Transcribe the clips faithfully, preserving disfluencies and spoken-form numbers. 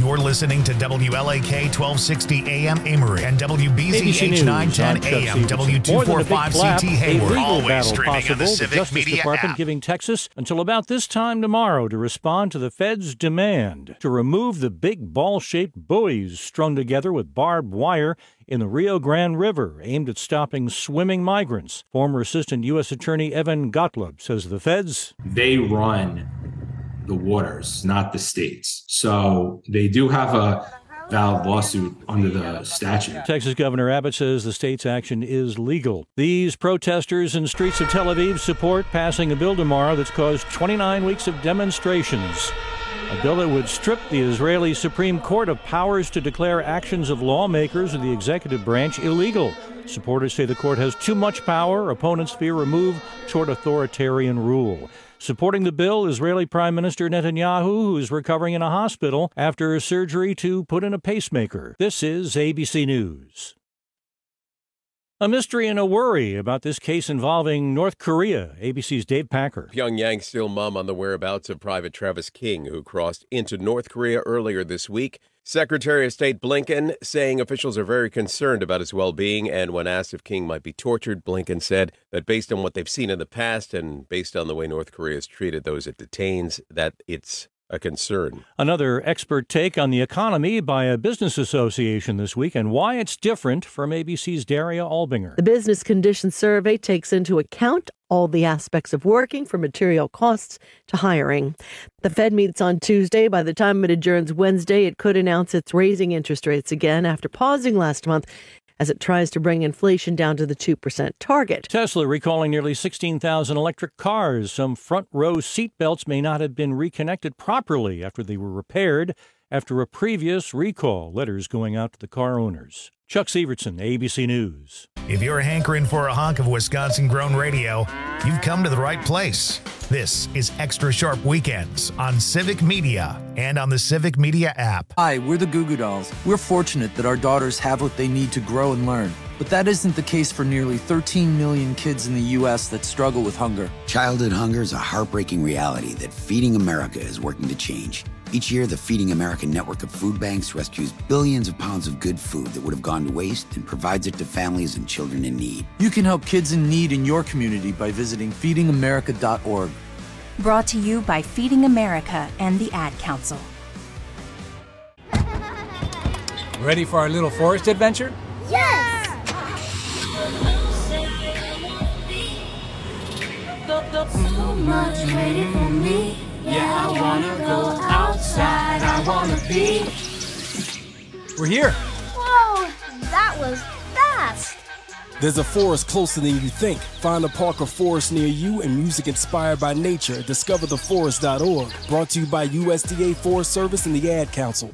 You're listening to W L A K twelve sixty A M Amory and W B Z H nine ten A M W two forty-five C T Hayward. Always streaming on the Civic Justice Media Department app. giving Texas until about this time tomorrow to respond to the Fed's demand to remove the big ball-shaped buoys strung together with barbed wire in the Rio Grande River aimed at stopping swimming migrants. Former Assistant U S Attorney Evan Gottlieb says the feds, they run the waters, not the states. So they do have a valid lawsuit under the statute. Texas Governor Abbott says the state's action is legal. These protesters in streets of Tel Aviv support passing a bill tomorrow that's caused twenty-nine weeks of demonstrations. A bill that would strip the Israeli Supreme Court of powers to declare actions of lawmakers of the executive branch illegal. Supporters say the court has too much power. Opponents fear a move toward authoritarian rule. Supporting the bill, Israeli Prime Minister Netanyahu, who is recovering in a hospital after surgery to put in a pacemaker. This is A B C News. A mystery and a worry about this case involving North Korea. A B C's Dave Packer. Pyongyang still mum on the whereabouts of Private Travis King, who crossed into North Korea earlier this week. Secretary of State Blinken saying officials are very concerned about his well-being, and when asked if King might be tortured, Blinken said that based on what they've seen in the past and based on the way North Korea has treated those it detains, that it's a concern. Another expert take on the economy by a business association this week and why it's different from A B C's Daria Albinger. The Business Conditions Survey takes into account all the aspects of working, from material costs to hiring. The Fed meets on Tuesday. By the time it adjourns Wednesday, it could announce it's raising interest rates again after pausing last month as it tries to bring inflation down to the two percent target. Tesla recalling nearly sixteen thousand electric cars. Some front row seat belts may not have been reconnected properly after they were repaired after a previous recall. Letters going out to the car owners. Chuck Severson, A B C News. If you're hankering for a hunk of Wisconsin-grown radio, you've come to the right place. This is Extra Sharp Weekends on Civic Media and on the Civic Media app. Hi, we're the Goo Goo Dolls. We're fortunate that our daughters have what they need to grow and learn. But that isn't the case for nearly thirteen million kids in the U S that struggle with hunger. Childhood hunger is a heartbreaking reality that Feeding America is working to change. Each year, the Feeding America network of food banks rescues billions of pounds of good food that would have gone to waste and provides it to families and children in need. You can help kids in need in your community by visiting feeding america dot org. Brought to you by Feeding America and the Ad Council. Ready for our little forest adventure? Yes! So much waiting for me. Yeah, I wanna go outside. I wanna be. We're here. Whoa, that was fast. There's a forest closer than you think. Find a park or forest near you and music inspired by nature. discover the forest dot org. Brought to you by U S D A Forest Service and the Ad Council.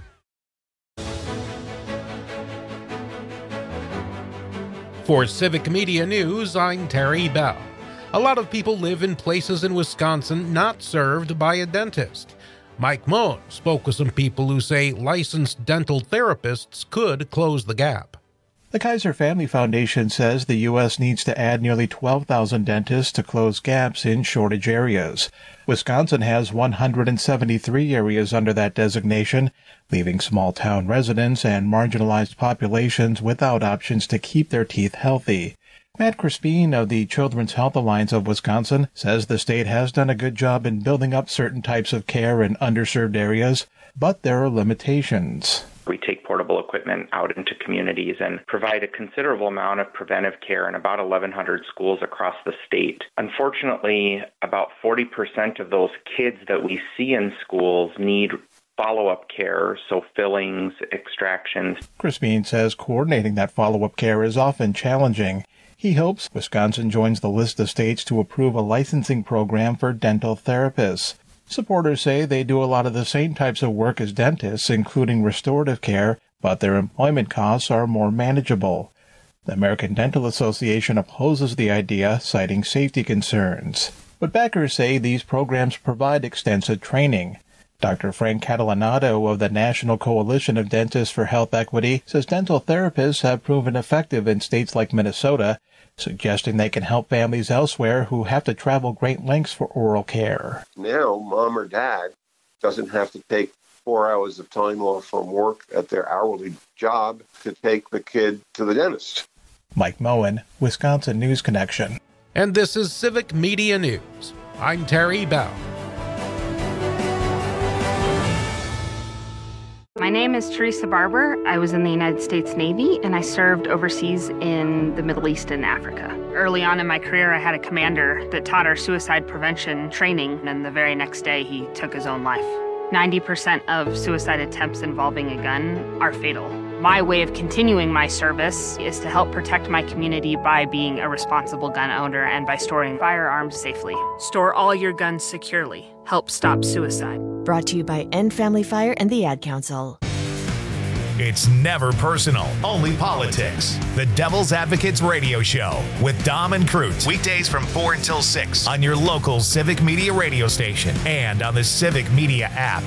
For Civic Media News, I'm Terry Bell. A lot of people live in places in Wisconsin not served by a dentist. Mike Moen spoke with some people who say licensed dental therapists could close the gap. The Kaiser Family Foundation says the U S needs to add nearly twelve thousand dentists to close gaps in shortage areas. Wisconsin has one hundred seventy-three areas under that designation, leaving small-town residents and marginalized populations without options to keep their teeth healthy. Matt Crispin of the Children's Health Alliance of Wisconsin says the state has done a good job in building up certain types of care in underserved areas, but there are limitations. We take portable equipment out into communities and provide a considerable amount of preventive care in about eleven hundred schools across the state. Unfortunately, about forty percent of those kids that we see in schools need follow-up care, so fillings, extractions. Crispin says coordinating that follow-up care is often challenging. He hopes Wisconsin joins the list of states to approve a licensing program for dental therapists. Supporters say they do a lot of the same types of work as dentists, including restorative care, but their employment costs are more manageable. The American Dental Association opposes the idea, citing safety concerns. But backers say these programs provide extensive training. Doctor Frank Catalanato of the National Coalition of Dentists for Health Equity says dental therapists have proven effective in states like Minnesota, suggesting they can help families elsewhere who have to travel great lengths for oral care. Now, mom or dad doesn't have to take four hours of time off from work at their hourly job to take the kid to the dentist. Mike Moen, Wisconsin News Connection. And this is Civic Media News. I'm Terry Bell. My name is Teresa Barber. I was in the United States Navy, and I served overseas in the Middle East and Africa. Early on in my career, I had a commander that taught our suicide prevention training, and the very next day, he took his own life. ninety percent of suicide attempts involving a gun are fatal. My way of continuing my service is to help protect my community by being a responsible gun owner and by storing firearms safely. Store all your guns securely. Help stop suicide. Brought to you by End Family Fire and the Ad Council. It's never personal, only politics. The Devil's Advocates Radio Show with Dom and Cruz. Weekdays from four until six on your local Civic Media radio station and on the Civic Media app.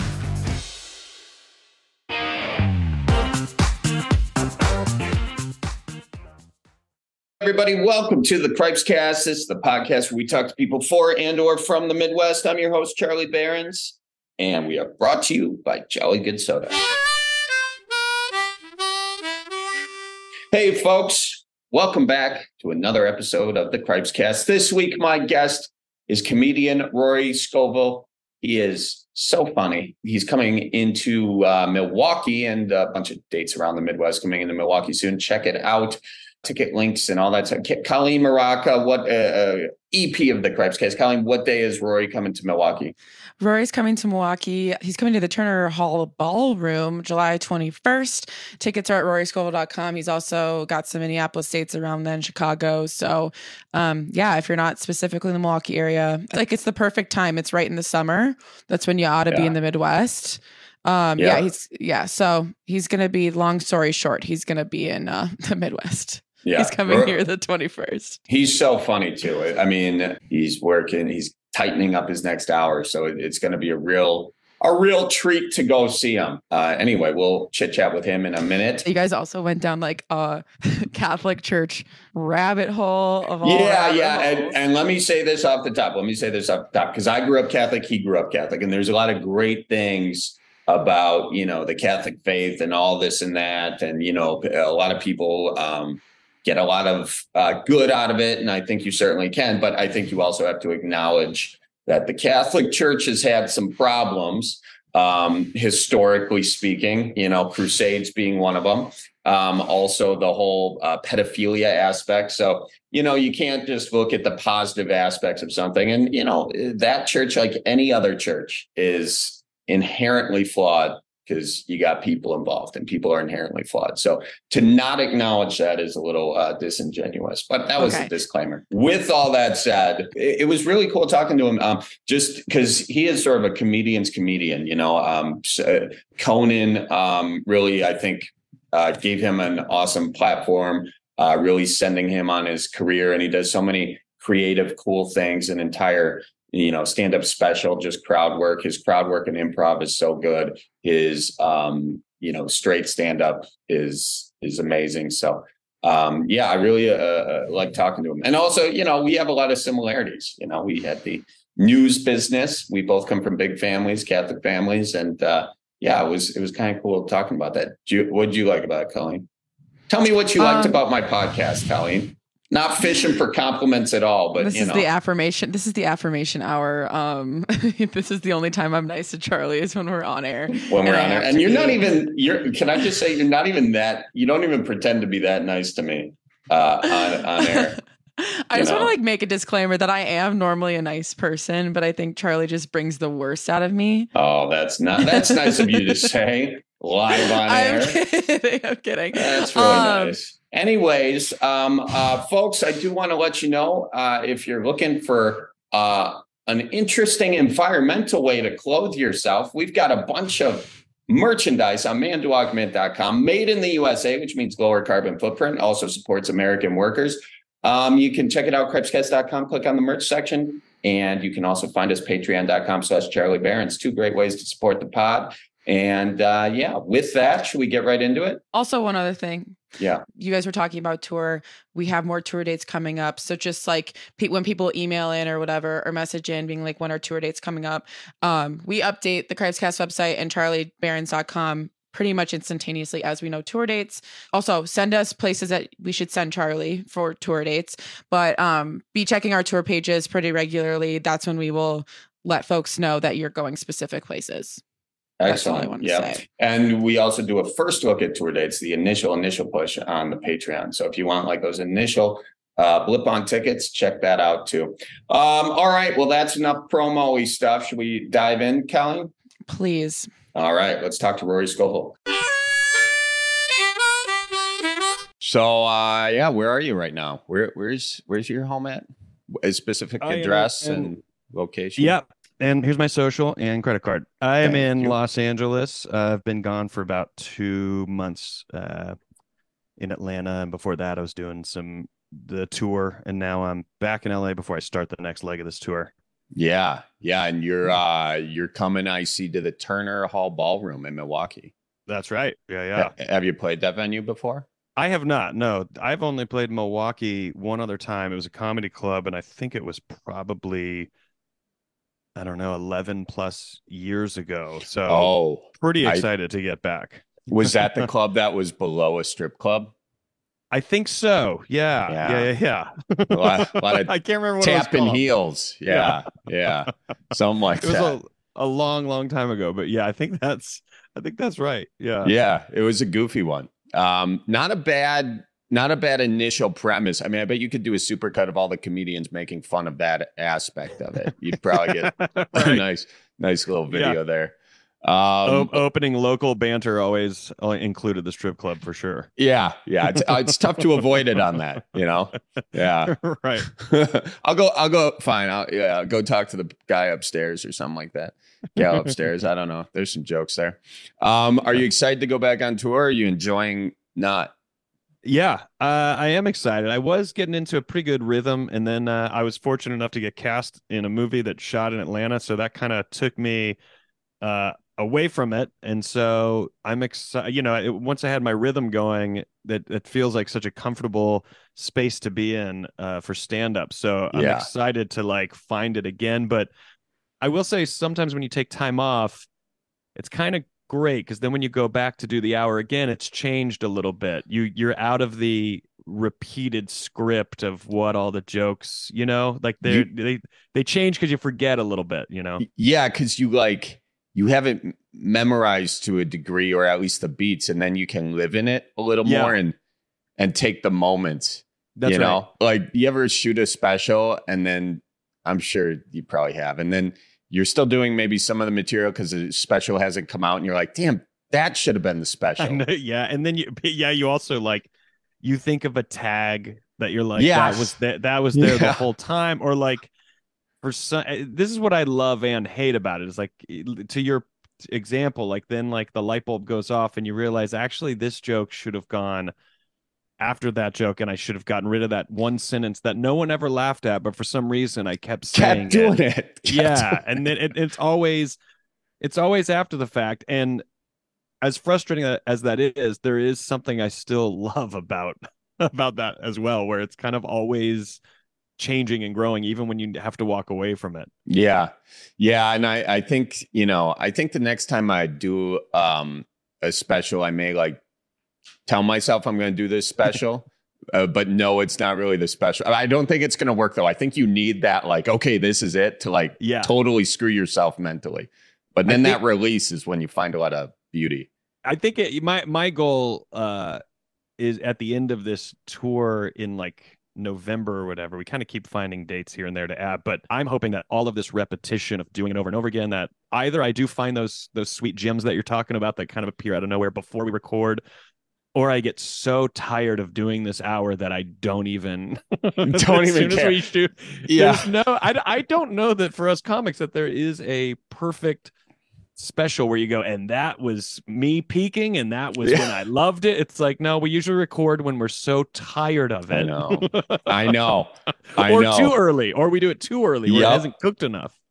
Everybody, welcome to the Cripes Cast. This is the podcast where we talk to people for and or from the Midwest. I'm your host, Charlie Behrens, and we are brought to you by Jolly Good Soda. Hey, folks, welcome back to another episode of the Cripes Cast. This week, my guest is comedian Rory Scovel. He is so funny. He's coming into uh, Milwaukee and a bunch of dates around the Midwest coming into Milwaukee soon. Check it out. Ticket links and all that stuff. Colleen Maraca, what uh, uh, E P of the Cripes Cast. Colleen, what day is Rory coming to Milwaukee? Rory's coming to Milwaukee. He's coming to the Turner Hall Ballroom July twenty-first. Tickets are at rory scovel dot com. He's also got some Minneapolis dates around then, Chicago. So, um, yeah, if you're not specifically in the Milwaukee area, like it's the perfect time. It's right in the summer. That's when you ought to yeah. be in the Midwest. Um, yeah. yeah, he's yeah. So he's gonna be. Long story short, he's gonna be in uh, the Midwest. Yeah, he's coming here the twenty-first. He's so funny too. I mean, he's working. He's tightening up his next hour, so it, it's going to be a real, a real treat to go see him. Uh, anyway, we'll chit chat with him in a minute. You guys also went down like a Catholic church rabbit hole of all. Yeah, yeah, and, and let me say this off the top. Let me say this off the top because I grew up Catholic. He grew up Catholic, and there's a lot of great things about you know the Catholic faith and all this and that, and you know a lot of people. Um, get a lot of uh, good out of it. And I think you certainly can. But I think you also have to acknowledge that the Catholic Church has had some problems, um, historically speaking, you know, Crusades being one of them. Um, also, the whole uh, pedophilia aspect. So, you know, you can't just look at the positive aspects of something. And, you know, that church, like any other church, is inherently flawed. Because you got people involved and people are inherently flawed. So to not acknowledge that is a little uh, disingenuous. But that was okay. A disclaimer. With all that said, it, it was really cool talking to him um, just because he is sort of a comedian's comedian. You know, um, uh, Conan um, really, I think, uh, gave him an awesome platform, uh, really sending him on his career. And he does so many creative, cool things, an entire you know, stand-up special, just crowd work. His crowd work and improv is so good. His, um, you know, straight stand-up is is amazing. So, um, yeah, I really uh, like talking to him. And also, you know, we have a lot of similarities. You know, we had the news business. We both come from big families, Catholic families. And, uh, yeah, it was it was kind of cool talking about that. What did you like about it, Colleen? Tell me what you liked um, about my podcast, Colleen. Not fishing for compliments at all, but this you is know. the affirmation. This is the affirmation hour. Um, this is the only time I'm nice to Charlie is when we're on air. When we're on air, and you're not even. You're. Can I just say you're not even that. You don't even pretend to be that nice to me uh, on on air. I just know? want to like make a disclaimer that I am normally a nice person, but I think Charlie just brings the worst out of me. Oh, that's not. That's nice of you to say live on air. I'm kidding. I'm kidding. That's really um, nice. Anyways, um, uh, folks, I do want to let you know uh, if you're looking for uh, an interesting environmental way to clothe yourself, we've got a bunch of merchandise on manduag mint dot com, made in the U S A, which means lower carbon footprint, also supports American workers. Um, you can check it out, cripescast dot com, click on the merch section, and you can also find us patreon dot com slash Charlie Behrens. Two great ways to support the pod. And uh, yeah, with that, should we get right into it? Also, one other thing. Yeah. You guys were talking about tour. We have more tour dates coming up. So just like pe- when people email in or whatever, or message in being like, when are tour dates coming up? Um, we update the Cribescast website and charlie barons dot com pretty much instantaneously as we know tour dates. Also, send us places that we should send Charlie for tour dates. But um, be checking our tour pages pretty regularly. That's when we will let folks know that you're going specific places. Excellent. Yeah. And we also do a first look at tour dates, the initial, initial push on the Patreon. So if you want like those initial uh, blip on tickets, check that out too. Um, all right. Well, that's enough promo-y stuff. Should we dive in, Kelly? Please. All right. Let's talk to Rory Scovel. So, uh, yeah, where are you right now? Where, where's, where's your home at? A specific address and, and location? Yep. And here's my social and credit card. I am Thank in you. Los Angeles. Uh, I've been gone for about two months uh, in Atlanta. And before that, I was doing some the tour. And now I'm back in L A before I start the next leg of this tour. Yeah. Yeah. And you're uh, you're coming, I see, to the Turner Hall Ballroom in Milwaukee. That's right. Yeah, yeah. Ha- Have you played that venue before? I have not. No, I've only played Milwaukee one other time. It was a comedy club. And I think it was probably... I don't know, eleven plus years ago. So oh, pretty excited I, to get back. Was that the club that was below a strip club? I think so. Yeah. Yeah. Yeah. Yeah. yeah. A lot, a lot of I can't remember what tapping it was called. heels. Yeah. Yeah. yeah. Something like it that. Was a, a long, long time ago. But yeah, I think that's I think that's right. Yeah. Yeah. It was a goofy one. Um, not a bad Not a bad initial premise. I mean, I bet you could do a supercut of all the comedians making fun of that aspect of it. You'd probably get right. a nice, nice little video yeah. there. Um, o- opening local banter always included the strip club for sure. Yeah, yeah. It's, uh, it's tough to avoid it on that, you know. Yeah, right. I'll go. I'll go. Fine. I'll yeah. I'll go talk to the guy upstairs or something like that. Gal upstairs. I don't know. There's some jokes there. Um, are you excited to go back on tour? Or are you enjoying not? Yeah, uh, I am excited. I was getting into a pretty good rhythm, and then uh, I was fortunate enough to get cast in a movie that shot in Atlanta, so that kind of took me uh, away from it. And so I'm excited. You know, it, once I had my rhythm going, that it feels like such a comfortable space to be in uh, for stand-up. So I'm yeah. excited to like find it again. But I will say, sometimes when you take time off, it's kind of great, because then when you go back to do the hour again, it's changed a little bit. You you're out of the repeated script of what all the jokes, you know, like they they they change because you forget a little bit, you know. Yeah, because you like you have it memorized to a degree, or at least the beats, and then you can live in it a little Yeah. more and and take the moments. That's you know, right. like you ever shoot a special, and then I'm sure you probably have, and then you're still doing maybe some of the material because the special hasn't come out, and you're like, damn, that should have been the special. Yeah, and then you yeah you also like you think of a tag that you're like Yes. that was that that was there Yeah. the whole time, or like for some, this is what I love and hate about it, is like, to your example, like then like the light bulb goes off and you realize actually this joke should have gone after that joke, and I should have gotten rid of that one sentence that no one ever laughed at, but for some reason I kept saying Kept doing it. it. Kept Yeah, doing and then it, it's always it's always after the fact. And as frustrating as that is, there is something I still love about about that as well, where it's kind of always changing and growing, even when you have to walk away from it. Yeah. Yeah. And I, I think, you know, I think the next time I do um, a special, I may like tell myself I'm going to do this special, uh, but no, it's not really the special. I don't think it's going to work though. I think you need that, like, okay, this is it, to like Yeah. totally screw yourself mentally. But then I that think- release is when you find a lot of beauty. I think it, my my goal uh, is at the end of this tour in like November or whatever. We kind of keep finding dates here and there to add, but I'm hoping that all of this repetition of doing it over and over again, that either I do find those those sweet gems that you're talking about that kind of appear out of nowhere before we record, or I get so tired of doing this hour that I don't even Don't as even soon care. as we shoot. Yeah. There's no, I, I don't know that for us comics that there is a perfect special where you go, and that was me peaking, and that was Yeah. when I loved it. It's like, no, we usually record when we're so tired of it. I know. I know. I or know. too early, or we do it too early where Yup. it hasn't cooked enough.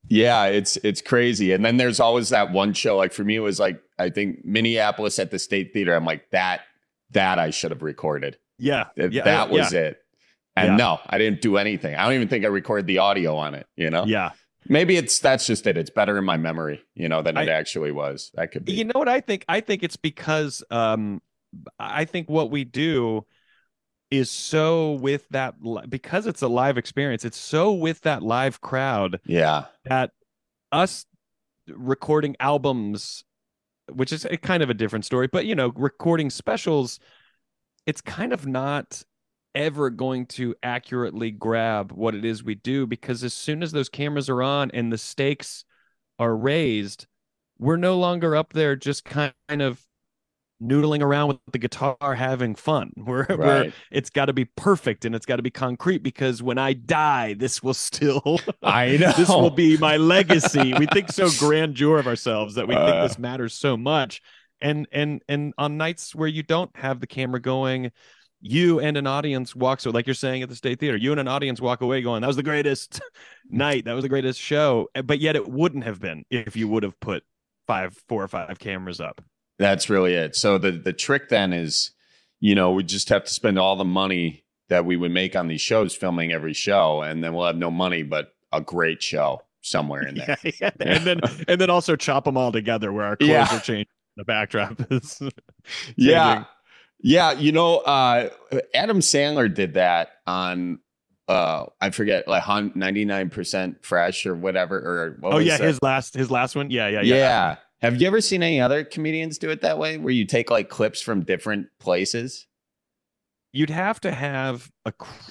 Yeah, it's it's crazy. And then there's always that one show. Like for me, it was like I think Minneapolis at the State Theater. I'm like that that I should have recorded. Yeah, Th- yeah that was yeah. it. And Yeah. no, I didn't do anything. I don't even think I recorded the audio on it. You know. Yeah. Maybe it's that's just it. It's better in my memory, you know, than it I- actually was. That could be. You know what I think? I think it's because um, I think what we do is so with that li- because it's a live experience. It's so with that live crowd Yeah. that us recording albums, which is a kind of a different story, but you know, recording specials, it's kind of not ever going to accurately grab what it is we do, because as soon as those cameras are on and the stakes are raised, we're no longer up there just kind of noodling around with the guitar having fun. We're, we're Right. it's got to be perfect and it's got to be concrete, because when I die, this will still I know. this will be my legacy. We think so grandeur of ourselves that we Uh. think this matters so much. And and and on nights where you don't have the camera going, you and an audience walk, so like you're saying at the State Theater, you and an audience walk away going, that was the greatest night, that was the greatest show. But yet it wouldn't have been if you would have put five, four or five cameras up. That's really it. So the the trick then is, you know, we just have to spend all the money that we would make on these shows filming every show, and then we'll have no money but a great show somewhere in there. Yeah, yeah. And then and then also chop them all together where our clothes Yeah. are changed. The backdrop is Yeah. changing. Yeah, you know, uh Adam Sandler did that on uh I forget, like ninety-nine percent Fresh or whatever, or what Oh was yeah, that? his last his last one. Yeah, yeah, yeah. yeah. Have you ever seen any other comedians do it that way, where you take like clips from different places? You'd have to have a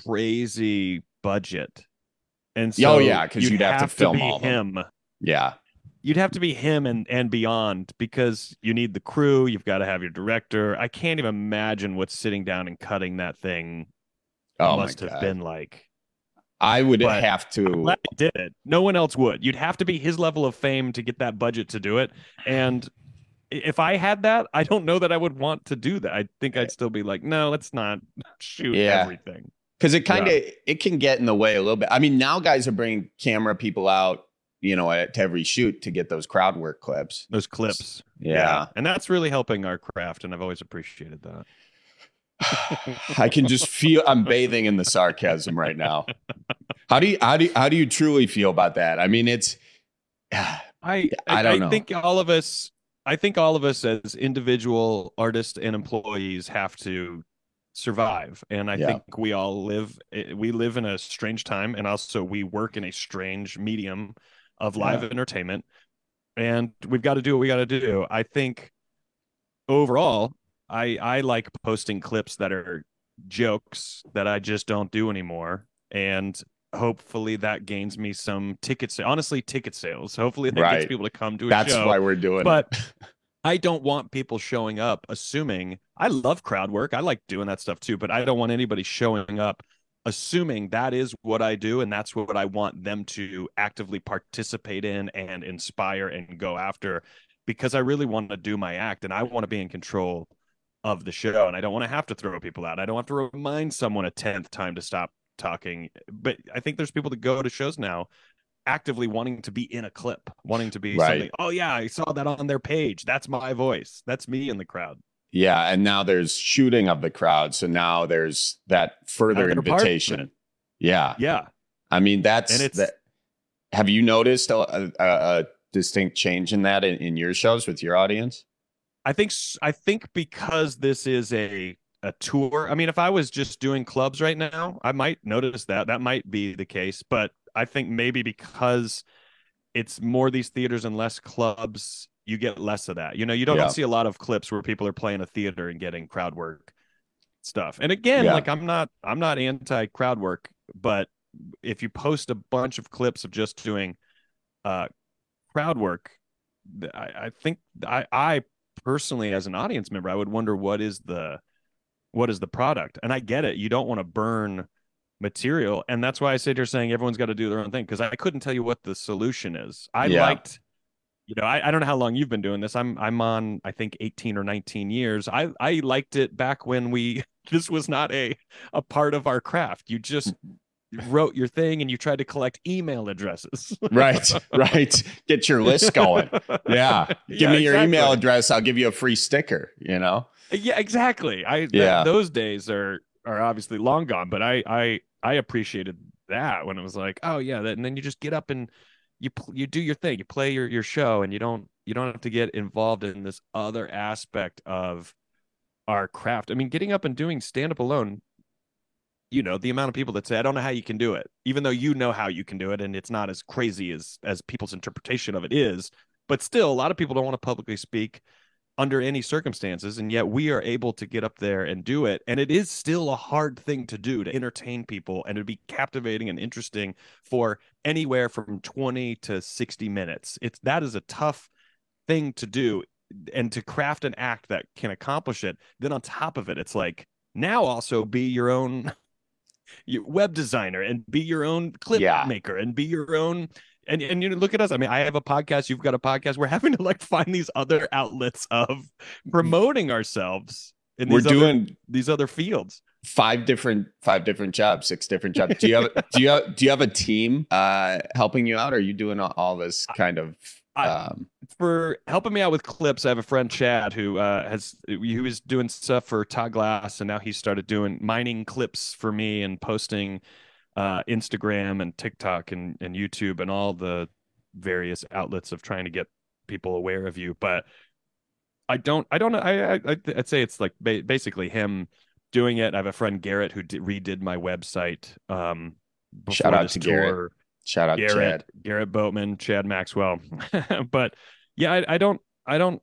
crazy budget. And so Oh, yeah, 'cause you'd have to film be all of them. him. Yeah. You'd have to be him and and beyond, because you need the crew, you've got to have your director. I can't even imagine what sitting down and cutting that thing Oh, my must have God. been like. I would But have I'm to. glad he did it. No one else would. You'd have to be his level of fame to get that budget to do it. And i- if I had that, I don't know that I would want to do that. I think I'd still be like, no, let's not shoot Yeah. everything. Because it kind of Yeah. it can get in the way a little bit. I mean, now guys are bringing camera people out, you know, at, to every shoot to get those crowd work clips. Those clips. Yeah. And that's really helping our craft. And I've always appreciated that. I can just feel I'm bathing in the sarcasm right now. How do you how do you, how do you truly feel about that? I mean, it's I I I, don't I know. think all of us I think all of us as individual artists and employees have to survive. And I Yeah. think we all live we live in a strange time, and also we work in a strange medium of live Yeah. entertainment. And we've got to do what we got to do. I think overall, I I like posting clips that are jokes that I just don't do anymore, and hopefully that gains me some tickets. Honestly, ticket sales. Hopefully that gets Right. people to come to a That's show. why we're doing it. But I don't want people showing up assuming. I love crowd work. I like doing that stuff too, but I don't want anybody showing up assuming that is what I do and that's what I want them to actively participate in and inspire and go after, because I really want to do my act and I want to be in control of the show, and I don't want to have to throw people out. I don't have to remind someone a tenth time to stop talking. But I think there's people that go to shows now actively wanting to be in a clip, wanting to be Right. something. Oh yeah, I saw that on their page. That's my voice. That's me in the crowd. Yeah, and now there's shooting of the crowd, so now there's that further Now they're part of invitation. it. Yeah, Yeah. I mean, that's And it's- that. Have you noticed a, a, a distinct change in that in, in your shows with your audience? I think s- I think because this is a a tour. I mean, if I was just doing clubs right now, I might notice that. That might be the case, but I think maybe because it's more these theaters and less clubs, you get less of that. You know, you don't Yeah. see a lot of clips where people are playing a theater and getting crowd work stuff. And again, Yeah. like I'm not I'm not anti crowd work, but if you post a bunch of clips of just doing uh crowd work, th- I, I think I I personally as an audience member, I would wonder what is the what is the product. And I get it, you don't want to burn material, and that's why I sit here saying everyone's got to do their own thing, because I couldn't tell you what the solution is. I Yeah. liked, you know, I, I don't know how long you've been doing this. I'm I'm on I think eighteen or nineteen years. I I liked it back when we this was not a a part of our craft. You just wrote your thing and you tried to collect email addresses. Right, right. Get your list going. Yeah. Give Yeah, me your exactly. email address. I'll give you a free sticker, you know? Yeah, exactly. I Yeah. th- those days are are obviously long gone, but I I I appreciated that when it was like, oh yeah, that, and then you just get up and you pl- you do your thing, you play your your show, and you don't you don't have to get involved in this other aspect of our craft. I mean, getting up and doing stand up alone, you know, the amount of people that say, I don't know how you can do it, even though you know how you can do it, and it's not as crazy as as people's interpretation of it is. But still, a lot of people don't want to publicly speak under any circumstances, and yet we are able to get up there and do it. And it is still a hard thing to do, to entertain people and to be captivating and interesting for anywhere from twenty to sixty minutes. It's that is a tough thing to do, and to craft an act that can accomplish it. Then on top of it, it's like, now also be your own your web designer and be your own clip Yeah. maker and be your own. And and you know, look at us. I mean, I have a podcast. You've got a podcast. We're having to like find these other outlets of promoting ourselves in We're these other, doing these other fields. five different five different jobs, six different jobs. Do you have do you have, do you have a team uh, helping you out? Or are you doing all, all this kind of? Um, For helping me out with clips, I have a friend Chad who uh, has he was doing stuff for Todd Glass, and now he started doing mining clips for me and posting uh, Instagram and TikTok and, and YouTube and all the various outlets of trying to get people aware of you. But I don't, I don't know. I, I I'd say it's like ba- basically him doing it. I have a friend Garrett who did, redid my website. Um, Shout before out this to tour. Garrett. Shout out to Garrett, Chad. Garrett Boatman, Chad Maxwell. But yeah, I, I don't, I don't,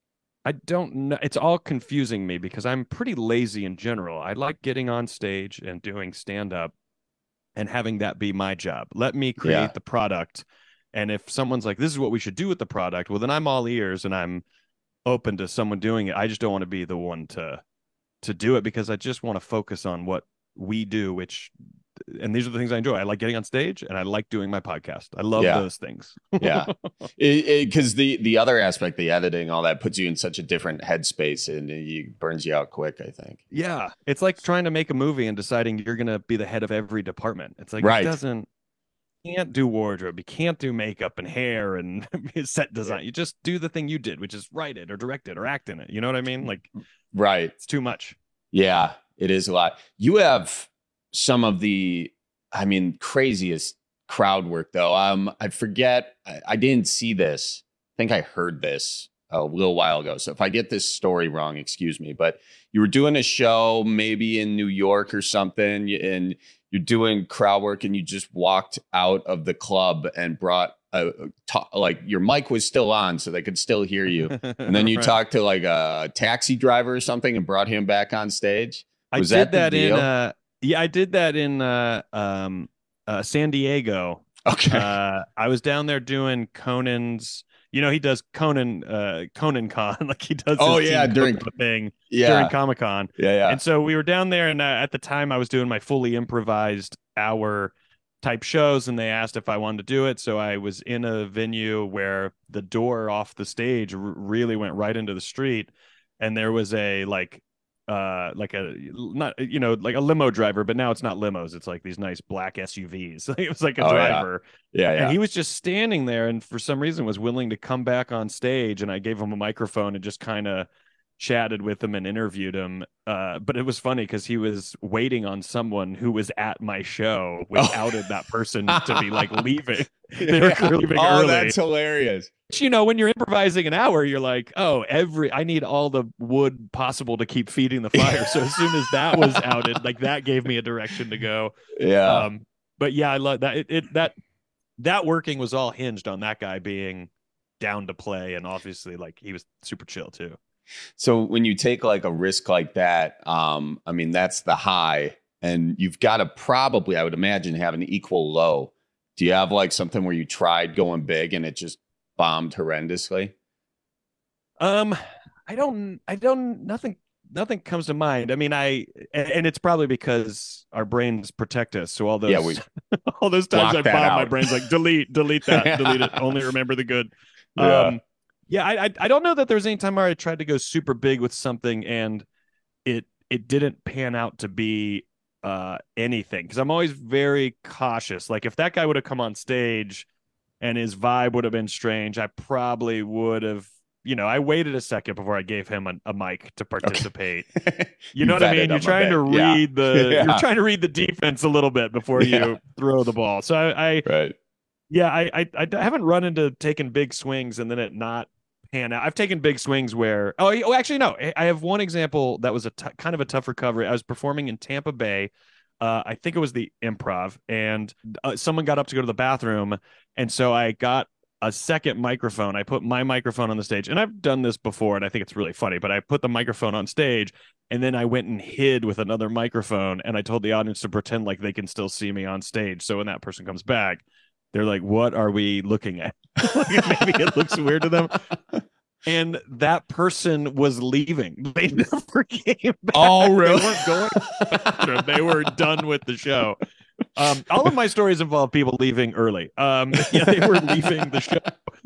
I don't know. It's all confusing me because I'm pretty lazy in general. I like getting on stage and doing stand up and having that be my job. Let me create Yeah. the product. And if someone's like, this is what we should do with the product, well, then I'm all ears and I'm open to someone doing it. I just don't want to be the one to, to do it because I just want to focus on what we do, which, and these are the things I enjoy. I like getting on stage and I like doing my podcast. I love Yeah. those things. Yeah, because the the other aspect, the editing, all that puts you in such a different headspace and it burns you out quick, I think. Yeah. It's like trying to make a movie and deciding you're going to be the head of every department. It's like, Right. it doesn't, you can't do wardrobe. You can't do makeup and hair and set design. You just do the thing you did, which is write it or direct it or act in it. You know what I mean? Like, Right. it's too much. Yeah, it is a lot. You have some of the, I mean, craziest crowd work though. Um, I forget, I, I didn't see this. I think I heard this a little while ago. So if I get this story wrong, excuse me. But you were doing a show maybe in New York or something, and you're doing crowd work, and you just walked out of the club and brought a, ta- like your mic was still on, so they could still hear you. And then you Right. talked to like a taxi driver or something and brought him back on stage. Was I did that, the that in deal? uh yeah, I did that in uh um uh San Diego. Okay. Uh I was down there doing Conan's, you know, he does Conan uh Conan Con, like he does Oh, his yeah, team during- Conan thing Yeah. during Comic-Con. Yeah, yeah. And so we were down there, and uh, at the time I was doing my fully improvised hour type shows, and they asked if I wanted to do it. So I was in a venue where the door off the stage r- really went right into the street, and there was a like uh like a not you know like a limo driver, but now it's not limos, it's like these nice black S U Vs. It was like a Oh, yeah. driver. Yeah, yeah. And he was just standing there, and for some reason was willing to come back on stage, and I gave him a microphone and just kind of chatted with him and interviewed him. Uh, but it was funny because he was waiting on someone who was at my show, which Oh. outed that person to be like leaving. They were clearly leaving Oh, early. that's hilarious. But, you know, when you're improvising an hour, you're like, oh, every I need all the wood possible to keep feeding the fire. So as soon as that was outed, like that gave me a direction to go. Yeah. Um, but yeah, I love that. It, it that that working was all hinged on that guy being down to play, and obviously, like, he was super chill too. So when you take like a risk like that, um, I mean, that's the high, and you've got to probably, I would imagine, have an equal low. Do you have like something where you tried going big and it just bombed horrendously? Um, I don't, I don't, nothing, nothing comes to mind. I mean, I, and, and it's probably because our brains protect us. So all those, Yeah, we all those times I block that bombed, my out. brain's like, delete, delete that, delete it. Only remember the good. Yeah. Um, yeah, I, I, I don't know that there was any time where I tried to go super big with something and it, it didn't pan out to be uh, anything because I'm always very cautious. Like if that guy would have come on stage and his vibe would have been strange, I probably would have, you know, I waited a second before I gave him a, a mic to participate. Okay. You know you what I mean? You're trying to read yeah. the yeah. you're trying to read the defense a little bit before you yeah. throw the ball. So I, I right. yeah, I, I I haven't run into taking big swings and then it not pan out. I've taken big swings where oh, oh actually no, I have one example that was a t- kind of a tough recovery. I was performing in Tampa Bay. Uh, I think it was the Improv, and uh, someone got up to go to the bathroom, and so I got a second microphone. I put my microphone on the stage, and I've done this before, and I think it's really funny, but I put the microphone on stage, and then I went and hid with another microphone, and I told the audience to pretend like they can still see me on stage. So when that person comes back, they're like, what are we looking at? Like, maybe it looks weird to them. And that person was leaving. They never came back. Oh, really? They weren't going to the bathroom. They were done with the show. Um, all of my stories involve people leaving early. Um, yeah, they were leaving the show.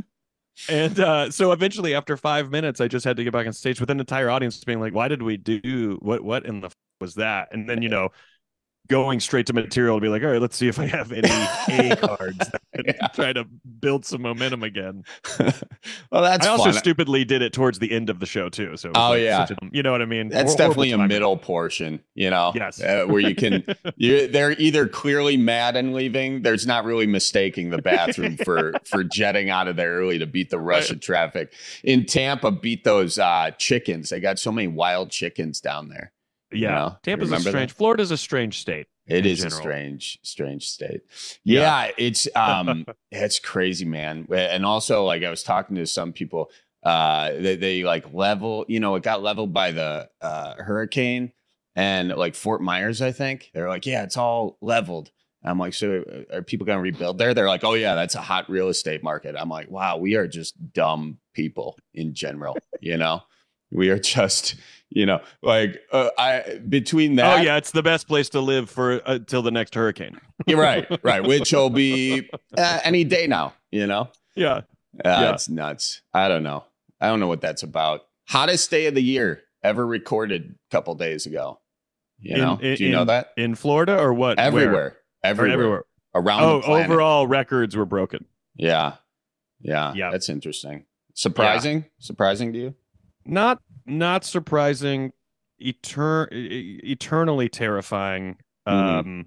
And uh, so eventually, after five minutes, I just had to get back on stage with an entire audience being like, why did we do, what What in the f- was that? And then, you know, going straight to material to be like, all right, let's see if I have any A cards that can yeah. try to build some momentum again. Well, that's I also fun. stupidly did it towards the end of the show too. So oh like yeah, a, you know what I mean? That's Hor- definitely a time. middle portion, you know, yes, uh, where you can, you they're either clearly mad and leaving. There's not really mistaking the bathroom for for jetting out of there early to beat the rush of traffic. In Tampa, beat those uh, chickens. They got so many wild chickens down there. Yeah, you know? Tampa's a strange. That? Florida's a strange state. It is general. a strange, strange state. Yeah, yeah. it's um, it's crazy, man. And also, like I was talking to some people, uh, they, they like level. You know, it got leveled by the uh, hurricane, and like Fort Myers, I think they're like, yeah, it's all leveled. I'm like, so are people going to rebuild there? They're like, oh yeah, that's a hot real estate market. I'm like, wow, we are just dumb people in general. You know, we are just. You know, like uh, I between that. Oh yeah, it's the best place to live for until uh, the next hurricane. You're right, right. Which will be uh, any day now. You know. Yeah. Uh, yeah. It's nuts. I don't know. I don't know what that's about. Hottest day of the year ever recorded a couple days ago. You know? In, in, Do you know in, that? In Florida or what? Everywhere. Everywhere. Everywhere. Around oh, the planet. Overall records were broken. Yeah. Yeah. Yeah. That's interesting. Surprising? Yeah. Surprising to you? Not not surprising. Etern- eternally terrifying. Mm-hmm. Um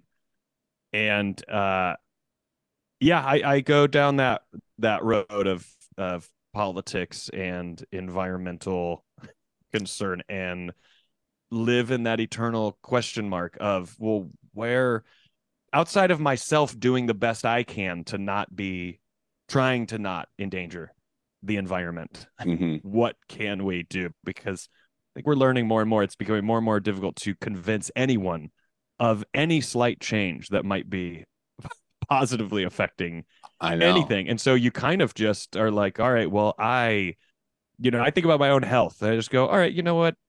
and uh yeah, I, I go down that that road of of politics and environmental concern and live in that eternal question mark of, well, where outside of myself doing the best I can to not be trying to not endanger the environment, mm-hmm. what can we do? Because I think we're learning more and more. It's becoming more and more difficult to convince anyone of any slight change that might be positively affecting I know. anything. And so you kind of just are like, all right, well, I, you know, I think about my own health. I just go, all right, you know what?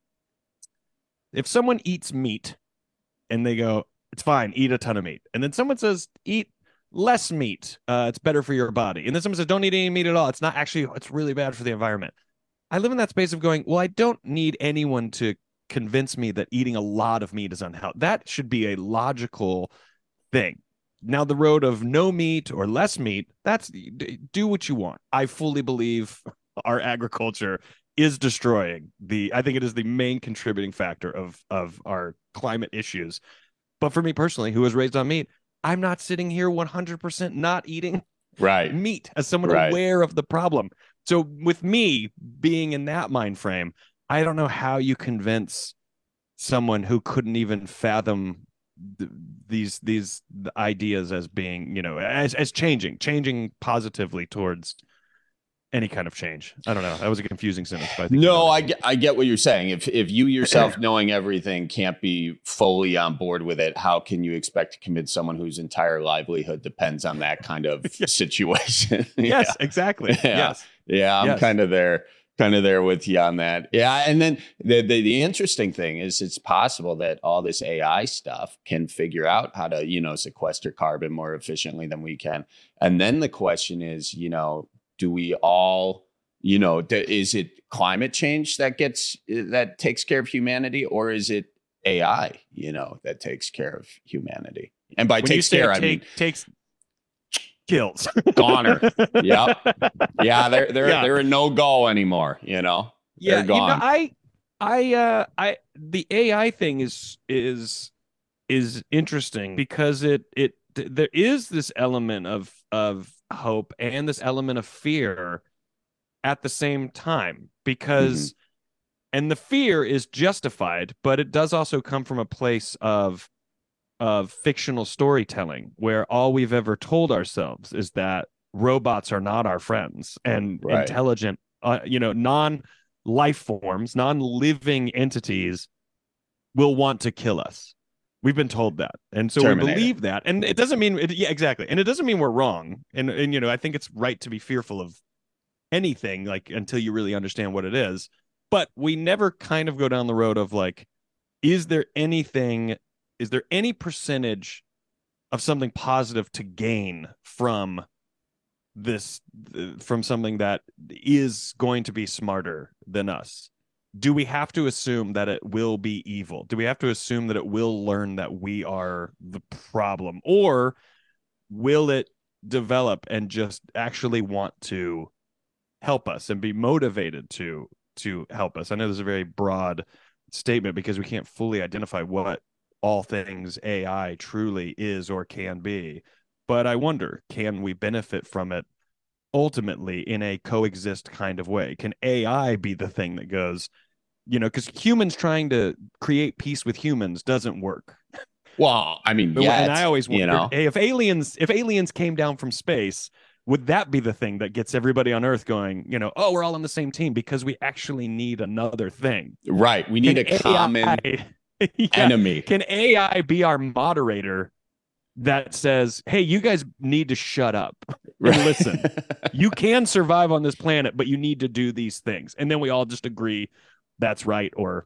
If someone eats meat and they go, it's fine, eat a ton of meat. And then someone says, eat less meat. Uh, it's better for your body. And then someone says, don't eat any meat at all. It's not actually, it's really bad for the environment. I live in that space of going, well, I don't need anyone to convince me that eating a lot of meat is unhealthy. That should be a logical thing. Now, the road of no meat or less meat, that's do what you want. I fully believe our agriculture is destroying the, I think it is the main contributing factor of, of our climate issues. But for me personally, who was raised on meat, I'm not sitting here one hundred percent not eating right. meat as someone right. aware of the problem. So with me being in that mind frame, I don't know how you convince someone who couldn't even fathom th- these these ideas as being, you know, as as changing, changing positively towards any kind of change. I don't know. That was a confusing sentence. But I think no, I get, I get what you're saying. If if you yourself knowing everything can't be fully on board with it, how can you expect to convince someone whose entire livelihood depends on that kind of yeah. situation? Yes, yeah. exactly. Yeah. Yes. Yeah, I'm yes. kind of there. Kind of there with you on that. Yeah. And then the, the the interesting thing is it's possible that all this A I stuff can figure out how to, you know, sequester carbon more efficiently than we can. And then the question is, you know, do we all, you know, d- is it climate change that gets that takes care of humanity, or is it A I, you know, that takes care of humanity. And by When you takes say care, take, I mean takes kills. goner. Yep. Yeah, they're they're Yeah. they're a no go anymore. You know. Yeah, They're you know, gone. I, I, uh, I, the A I thing is is is interesting because it it th- there is this element of of hope and this element of fear at the same time because, and the fear is justified, but it does also come from a place of of fictional storytelling where all we've ever told ourselves is that robots are not our friends and Right. intelligent, uh, you know, non life forms, non-living entities will want to kill us. We've been told that. And so Terminator. we believe that. And it doesn't mean, it, yeah, exactly. And it doesn't mean we're wrong. And, and, you know, I think it's right to be fearful of anything, like, until you really understand what it is. But we never kind of go down the road of like, is there anything, is there any percentage of something positive to gain from this, from something that is going to be smarter than us? Do we have to assume that it will be evil? Do we have to assume that it will learn that we are the problem? Or will it develop and just actually want to help us and be motivated to to help us? I know this is a very broad statement because we can't fully identify what all things A I truly is or can be. But I wonder, can we benefit from it ultimately in a coexist kind of way? Can A I be the thing that goes, you know, because humans trying to create peace with humans doesn't work. Well, I mean, But- yeah, and I always wondered, you know, hey, if aliens, if aliens came down from space, would that be the thing that gets everybody on Earth going, you know, oh, we're all on the same team because we actually need another thing. right. We need Can a common A I Yeah. enemy. Can A I be our moderator that says, hey, you guys need to shut up and Right. listen? You can survive on this planet, but you need to do these things. And then we all just agree that's right or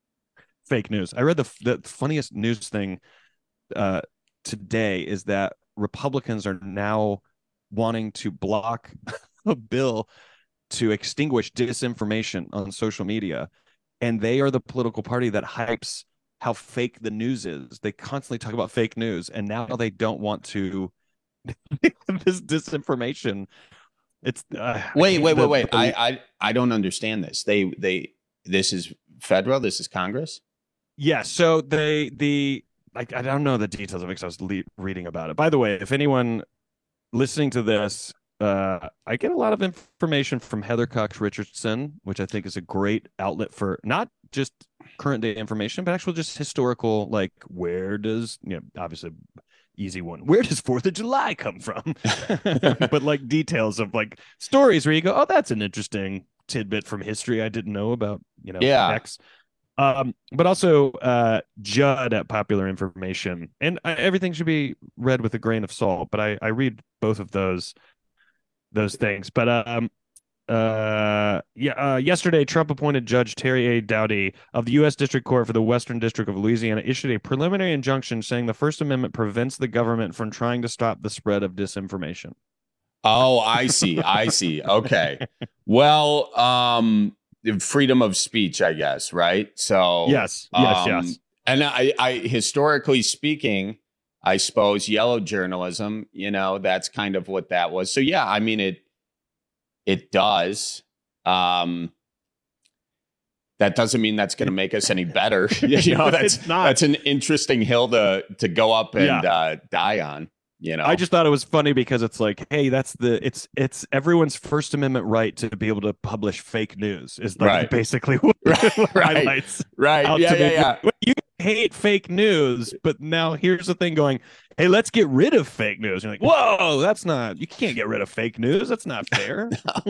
fake news. I read the, the funniest news thing uh, today is that Republicans are now wanting to block a bill to extinguish disinformation on social media. And they are the political party that hypes how fake the news is. They constantly talk about fake news, and now they don't want to this disinformation. It's uh, Wait, wait, the- wait, wait. the- I, I I don't understand this. They they this is federal. This is Congress. yeah. So they the I, I don't know the details of it because I was le- reading about it. By the way, if anyone listening to this, uh, I get a lot of information from Heather Cox Richardson, which I think is a great outlet for not just current day information, but actual just historical, like where does, you know, obviously easy one, where does Fourth of July come from? But like details of like stories where you go, oh, that's an interesting tidbit from history I didn't know about, you know, Yeah. X. Um, but also uh, Judd at Popular Information, and uh, everything should be read with a grain of salt. But I, I read both of those those things. But um, uh, yeah, uh, yesterday Trump appointed Judge Terry A. Dowdy of the U S District Court for the Western District of Louisiana issued a preliminary injunction saying the First Amendment prevents the government from trying to stop the spread of disinformation. Oh, I see. I see. Okay. Well, um, freedom of speech, I guess, right? So Yes, yes, um, yes. And I, I historically speaking, I suppose yellow journalism, you know, that's kind of what that was. So yeah, I mean it it does. Um that doesn't mean that's going to make us any better. You know, that's It's not. that's an interesting hill to to go up and Yeah. uh, die on. You know, I just thought it was funny because it's like, hey, that's the it's it's everyone's First Amendment right to be able to publish fake news is like Right. basically what Right, what right, highlights right. out Yeah, to yeah, be. yeah. You hate fake news, but now here's the thing going, hey, let's get rid of fake news. You're like, whoa, that's not, you can't get rid of fake news. That's not fair.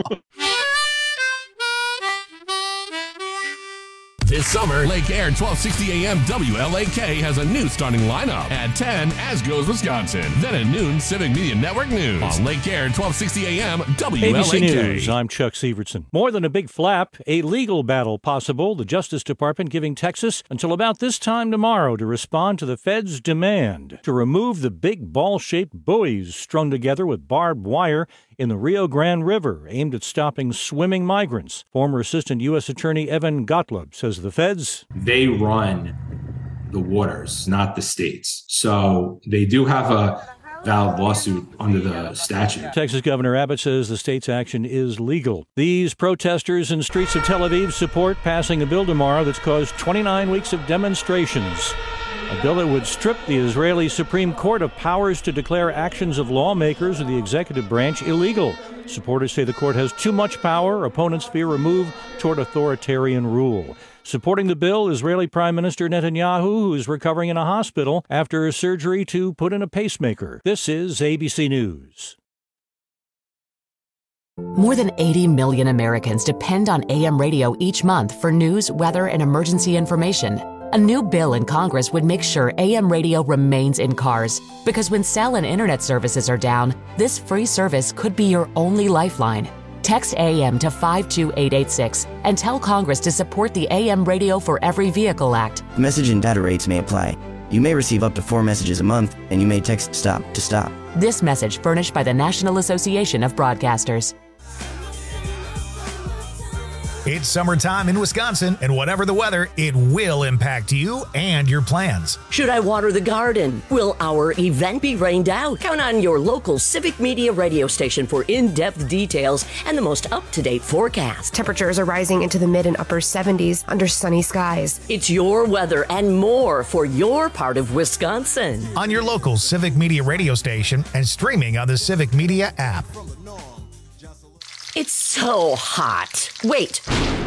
This summer, Lake Air twelve sixty A M W L A K has a new starting lineup. At ten, As Goes Wisconsin. Then at noon, Civic Media Network News. On Lake Air twelve sixty A M W L A A K. B C News, I'm Chuck Severson. More than a big flap, a legal battle possible. The Justice Department giving Texas until about this time tomorrow to respond to the Fed's demand to remove the big ball-shaped buoys strung together with barbed wire in the Rio Grande River, aimed at stopping swimming migrants. Former Assistant U S Attorney Evan Gottlieb says the feds, They run the waters, not the states. So they do have a valid lawsuit under the statute. Texas Governor Abbott says the state's action is legal. These protesters in streets of Tel Aviv support passing a bill tomorrow that's caused twenty-nine weeks of demonstrations. A bill that would strip the Israeli Supreme Court of powers to declare actions of lawmakers of the executive branch illegal. Supporters say the court has too much power. Opponents fear a move toward authoritarian rule. Supporting the bill, Israeli Prime Minister Netanyahu, who is recovering in a hospital after a surgery to put in a pacemaker. This is A B C News. More than eighty million Americans depend on A M radio each month for news, weather, and emergency information. A new bill in Congress would make sure A M radio remains in cars, because when cell and internet services are down, this free service could be your only lifeline. Text A M to five two eight eight six and tell Congress to support the A M Radio for Every Vehicle Act. Message and data rates may apply. You may receive up to four messages a month, and you may text STOP to stop. This message furnished by the National Association of Broadcasters. It's summertime in Wisconsin, and whatever the weather, it will impact you and your plans. Should I water the garden? Will our event be rained out? Count on your local Civic Media radio station for in-depth details and the most up-to-date forecast. Temperatures are rising into the mid and upper seventies under sunny skies. It's your weather and more for your part of Wisconsin. On your local Civic Media radio station and streaming on the Civic Media app. It's so hot. Wait.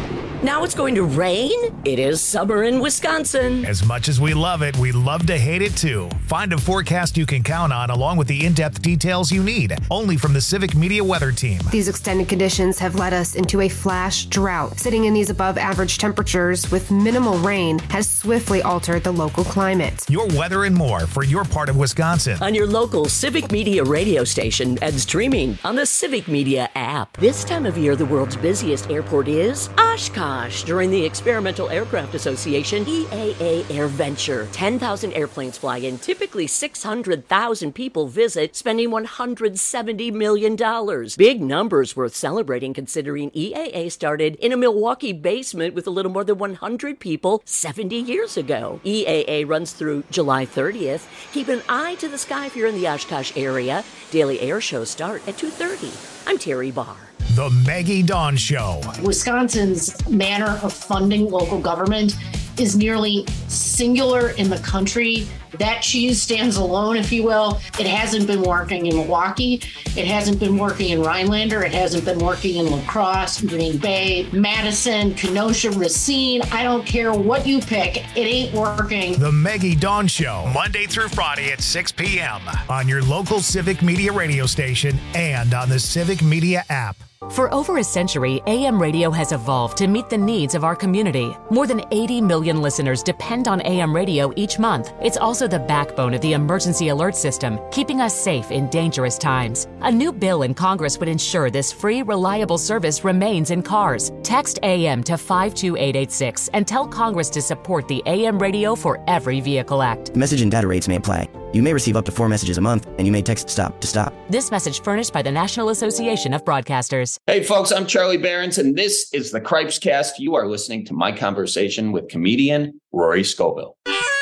Now it's going to rain? It is summer in Wisconsin. As much as we love it, we love to hate it too. Find a forecast you can count on along with the in-depth details you need, only from the Civic Media Weather Team. These extended conditions have led us into a flash drought. Sitting in these above average temperatures with minimal rain has swiftly altered the local climate. Your weather and more for your part of Wisconsin. On your local Civic Media radio station and streaming on the Civic Media app. This time of year, the world's busiest airport is Oshkosh. During the Experimental Aircraft Association E A A AirVenture, ten thousand airplanes fly in. Typically six hundred thousand people visit, spending one hundred seventy million dollars. Big numbers worth celebrating considering E A A started in a Milwaukee basement with a little more than one hundred people seventy years ago. E A A runs through July thirtieth. Keep an eye to the sky if you're in the Oshkosh area. Daily air shows start at two thirty. I'm Terry Barr. The Maggie Dawn Show. Wisconsin's manner of funding local government is nearly singular in the country. That cheese stands alone, if you will. It hasn't been working in Milwaukee. It hasn't been working in Rhinelander. It hasn't been working in La Crosse, Green Bay, Madison, Kenosha, Racine. I don't care what you pick. It ain't working. The Maggie Dawn Show, Monday through Friday at six p.m. on your local Civic Media radio station and on the Civic Media app. For over a century, A M radio has evolved to meet the needs of our community. More than eighty million listeners depend on A M radio each month. It's also the backbone of the emergency alert system, keeping us safe in dangerous times. A new bill in Congress would ensure this free, reliable service remains in cars. Text A M to five two eight eight six and tell Congress to support the A M Radio for Every Vehicle Act. Message and data rates may apply. You may receive up to four messages a month, and you may text STOP to stop. This message furnished by the National Association of Broadcasters. Hey, folks, I'm Charlie Behrens, and this is the Cripes Cast. You are listening to my conversation with comedian Rory Scovel.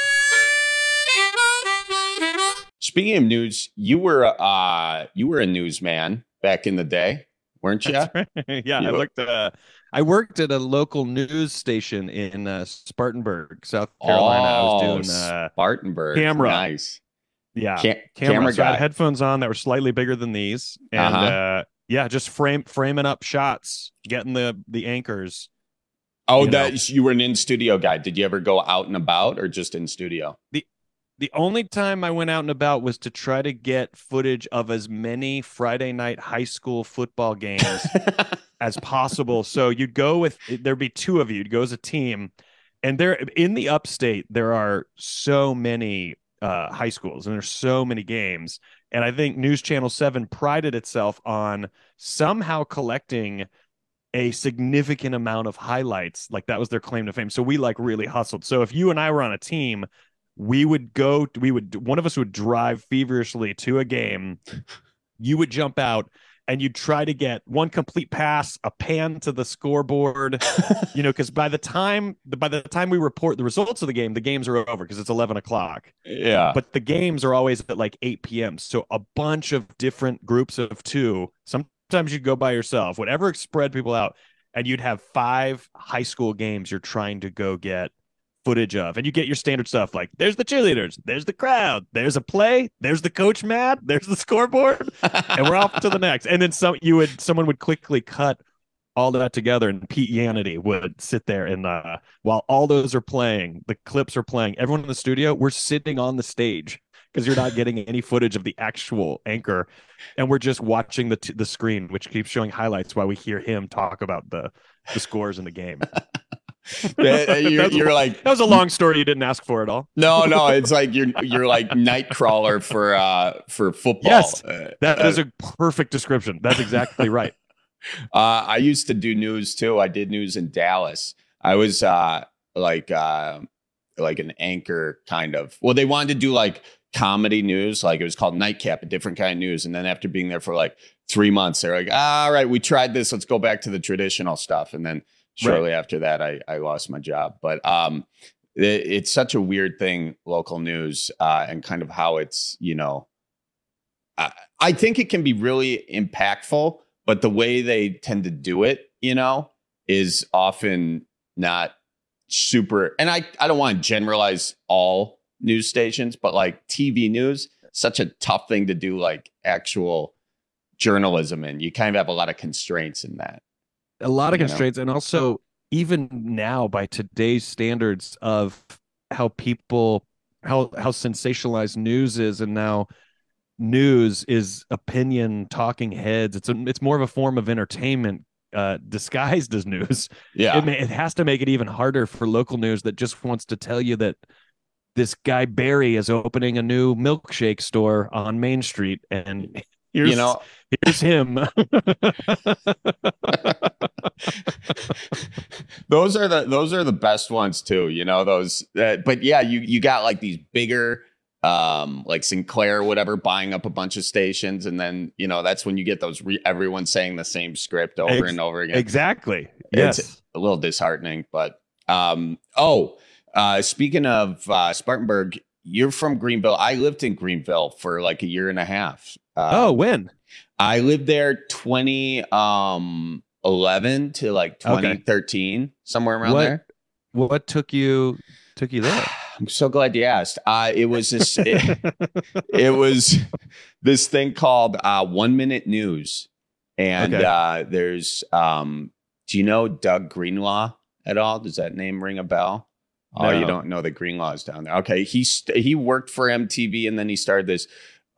Speaking of news, you were uh, you were a newsman back in the day, weren't you? That's right. Yeah, you I looked. Uh, I worked at a local news station in uh, Spartanburg, South Carolina. Oh, I was doing uh, Spartanburg. Camera. Nice. Yeah, Cam- camera. camera so I guy. had headphones on that were slightly bigger than these, and Uh-huh. uh, yeah, just frame framing up shots, getting the the anchors. Oh, you that know. you were an in-studio guy. Did you ever go out and about or just in studio? The the only time I went out and about was to try to get footage of as many Friday night high school football games as possible. So you'd go with there'd be two of you. You'd go as a team, and there in the upstate there are so many uh, high schools and there's so many games. And I think News Channel seven prided itself on somehow collecting a significant amount of highlights. Like that was their claim to fame. So we like really hustled. So if you and I were on a team, we would go, we would, one of us would drive feverishly to a game. You would jump out and you try to get one complete pass, a pan to the scoreboard, you know, because by the time by the time we report the results of the game, the games are over because it's eleven o'clock. Yeah. But the games are always at like eight p.m. So a bunch of different groups of two. Sometimes you'd go by yourself, whatever spread people out, and you'd have five high school games you're trying to go get footage of, and you get your standard stuff like there's the cheerleaders, there's the crowd, there's a play, there's the coach mad, there's the scoreboard, and we're off to the next. And then some you would someone would quickly cut all that together, and Pete Yanity would sit there and uh while all those are playing, the clips are playing, everyone in the studio, we're sitting on the stage because you're not getting any footage of the actual anchor, and we're just watching the t- the screen, which keeps showing highlights while we hear him talk about the the scores in the game. you're, you're like that was a long story you didn't ask for at all. No, no, it's like you're you're like Nightcrawler for uh for football. Yes, uh, that uh, is a perfect description. That's exactly right. Uh, I used to do news too. I did news in Dallas. I was uh like uh like an anchor kind of. Well, they wanted to do like comedy news, like it was called Nightcap, a different kind of news. And then after being there for like three months, they're like, all right, we tried this. Let's go back to the traditional stuff. And then shortly right. after that, I, I lost my job. But um, it, it's such a weird thing, local news, uh, and kind of how it's, you know, I, I think it can be really impactful, but the way they tend to do it, you know, is often not super. And I, I don't want to generalize all news stations, but like T V news, such a tough thing to do, like actual journalism in. You kind of have a lot of constraints in that. A lot of you constraints, know? and also even now by today's standards of how people how how sensationalized news is, and now news is opinion, talking heads. It's a, it's more of a form of entertainment uh, disguised as news. Yeah, it, may, it has to make it even harder for local news that just wants to tell you that this guy Barry is opening a new milkshake store on Main Street, and here's, you know, here's him. those are the those are the best ones too. You know those, uh, but yeah, you you got like these bigger, um, like Sinclair or whatever, buying up a bunch of stations, and then you know that's when you get those re- everyone saying the same script over Ex- and over again. Exactly. It's Yes. a little disheartening, but um, oh. Uh, speaking of uh, Spartanburg, you're from Greenville. I lived in Greenville for like a year and a half. Uh, oh, when? I lived there twenty eleven to like twenty thirteen, okay. somewhere around what, there. What took you took you there? I'm so glad you asked. Uh, it was this. it, it was this thing called uh, One Minute News, and Okay. uh, there's. Um, do you know Doug Greenlaw at all? Does that name ring a bell? Oh, No. you don't know the Greenlaws down there. Okay, he st- he worked for M T V, and then he started this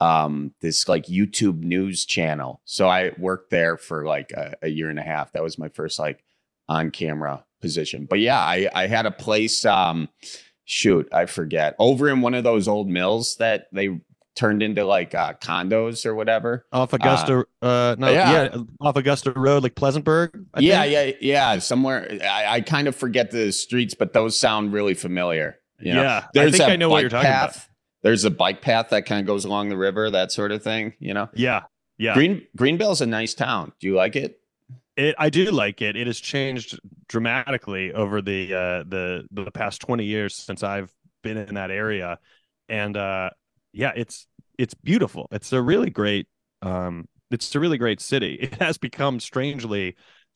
um this like YouTube news channel. So I worked there for like a, a year and a half. That was my first like on camera position. But yeah, I I had a place. Um, shoot, I forget, over in one of those old mills that they turned into like uh, condos or whatever. Off Augusta, uh, uh no, yeah. yeah. off Augusta Road, like Pleasantburg. I yeah, think? yeah, yeah. Somewhere I, I kind of forget the streets, but those sound really familiar. You know? Yeah, I There's think a I know what bike you're talking path. about. There's a bike path that kind of goes along the river, that sort of thing. You know. Yeah, yeah. Green Greenville's a nice town. Do you like it? It, I do like it. It has changed dramatically over the uh, the the past twenty years since I've been in that area, and uh, yeah, it's it's beautiful. It's a really great um, it's a really great city. It has become strangely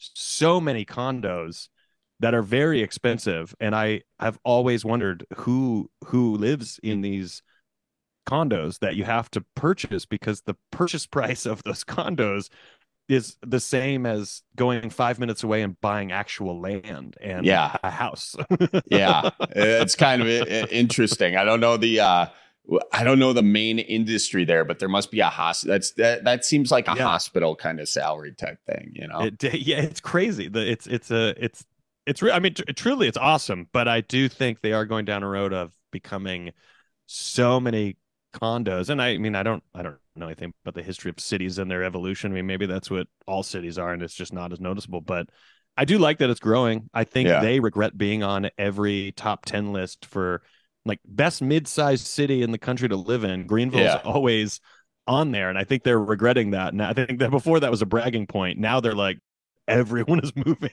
so many condos that are very expensive, and I have always wondered who who lives in these condos that you have to purchase, because the purchase price of those condos is the same as going five minutes away and buying actual land and Yeah. a house. Yeah, it's kind of i- i- interesting. I don't know the uh, I don't know the main industry there, but there must be a hospital. That's that. That seems like a Yeah. hospital kind of salary type thing. You know. It, yeah, it's crazy. The it's it's a it's it's re- I mean, tr- truly, it's awesome. But I do think they are going down a road of becoming so many condos. And I mean, I don't I don't know anything about the history of cities and their evolution. I mean, maybe that's what all cities are, and it's just not as noticeable. But I do like that it's growing. I think Yeah. they regret being on every top ten list for like best mid-sized city in the country to live in. Greenville's Yeah. always on there, and I think they're regretting that. And I think that before that was a bragging point. Now they're like, everyone is moving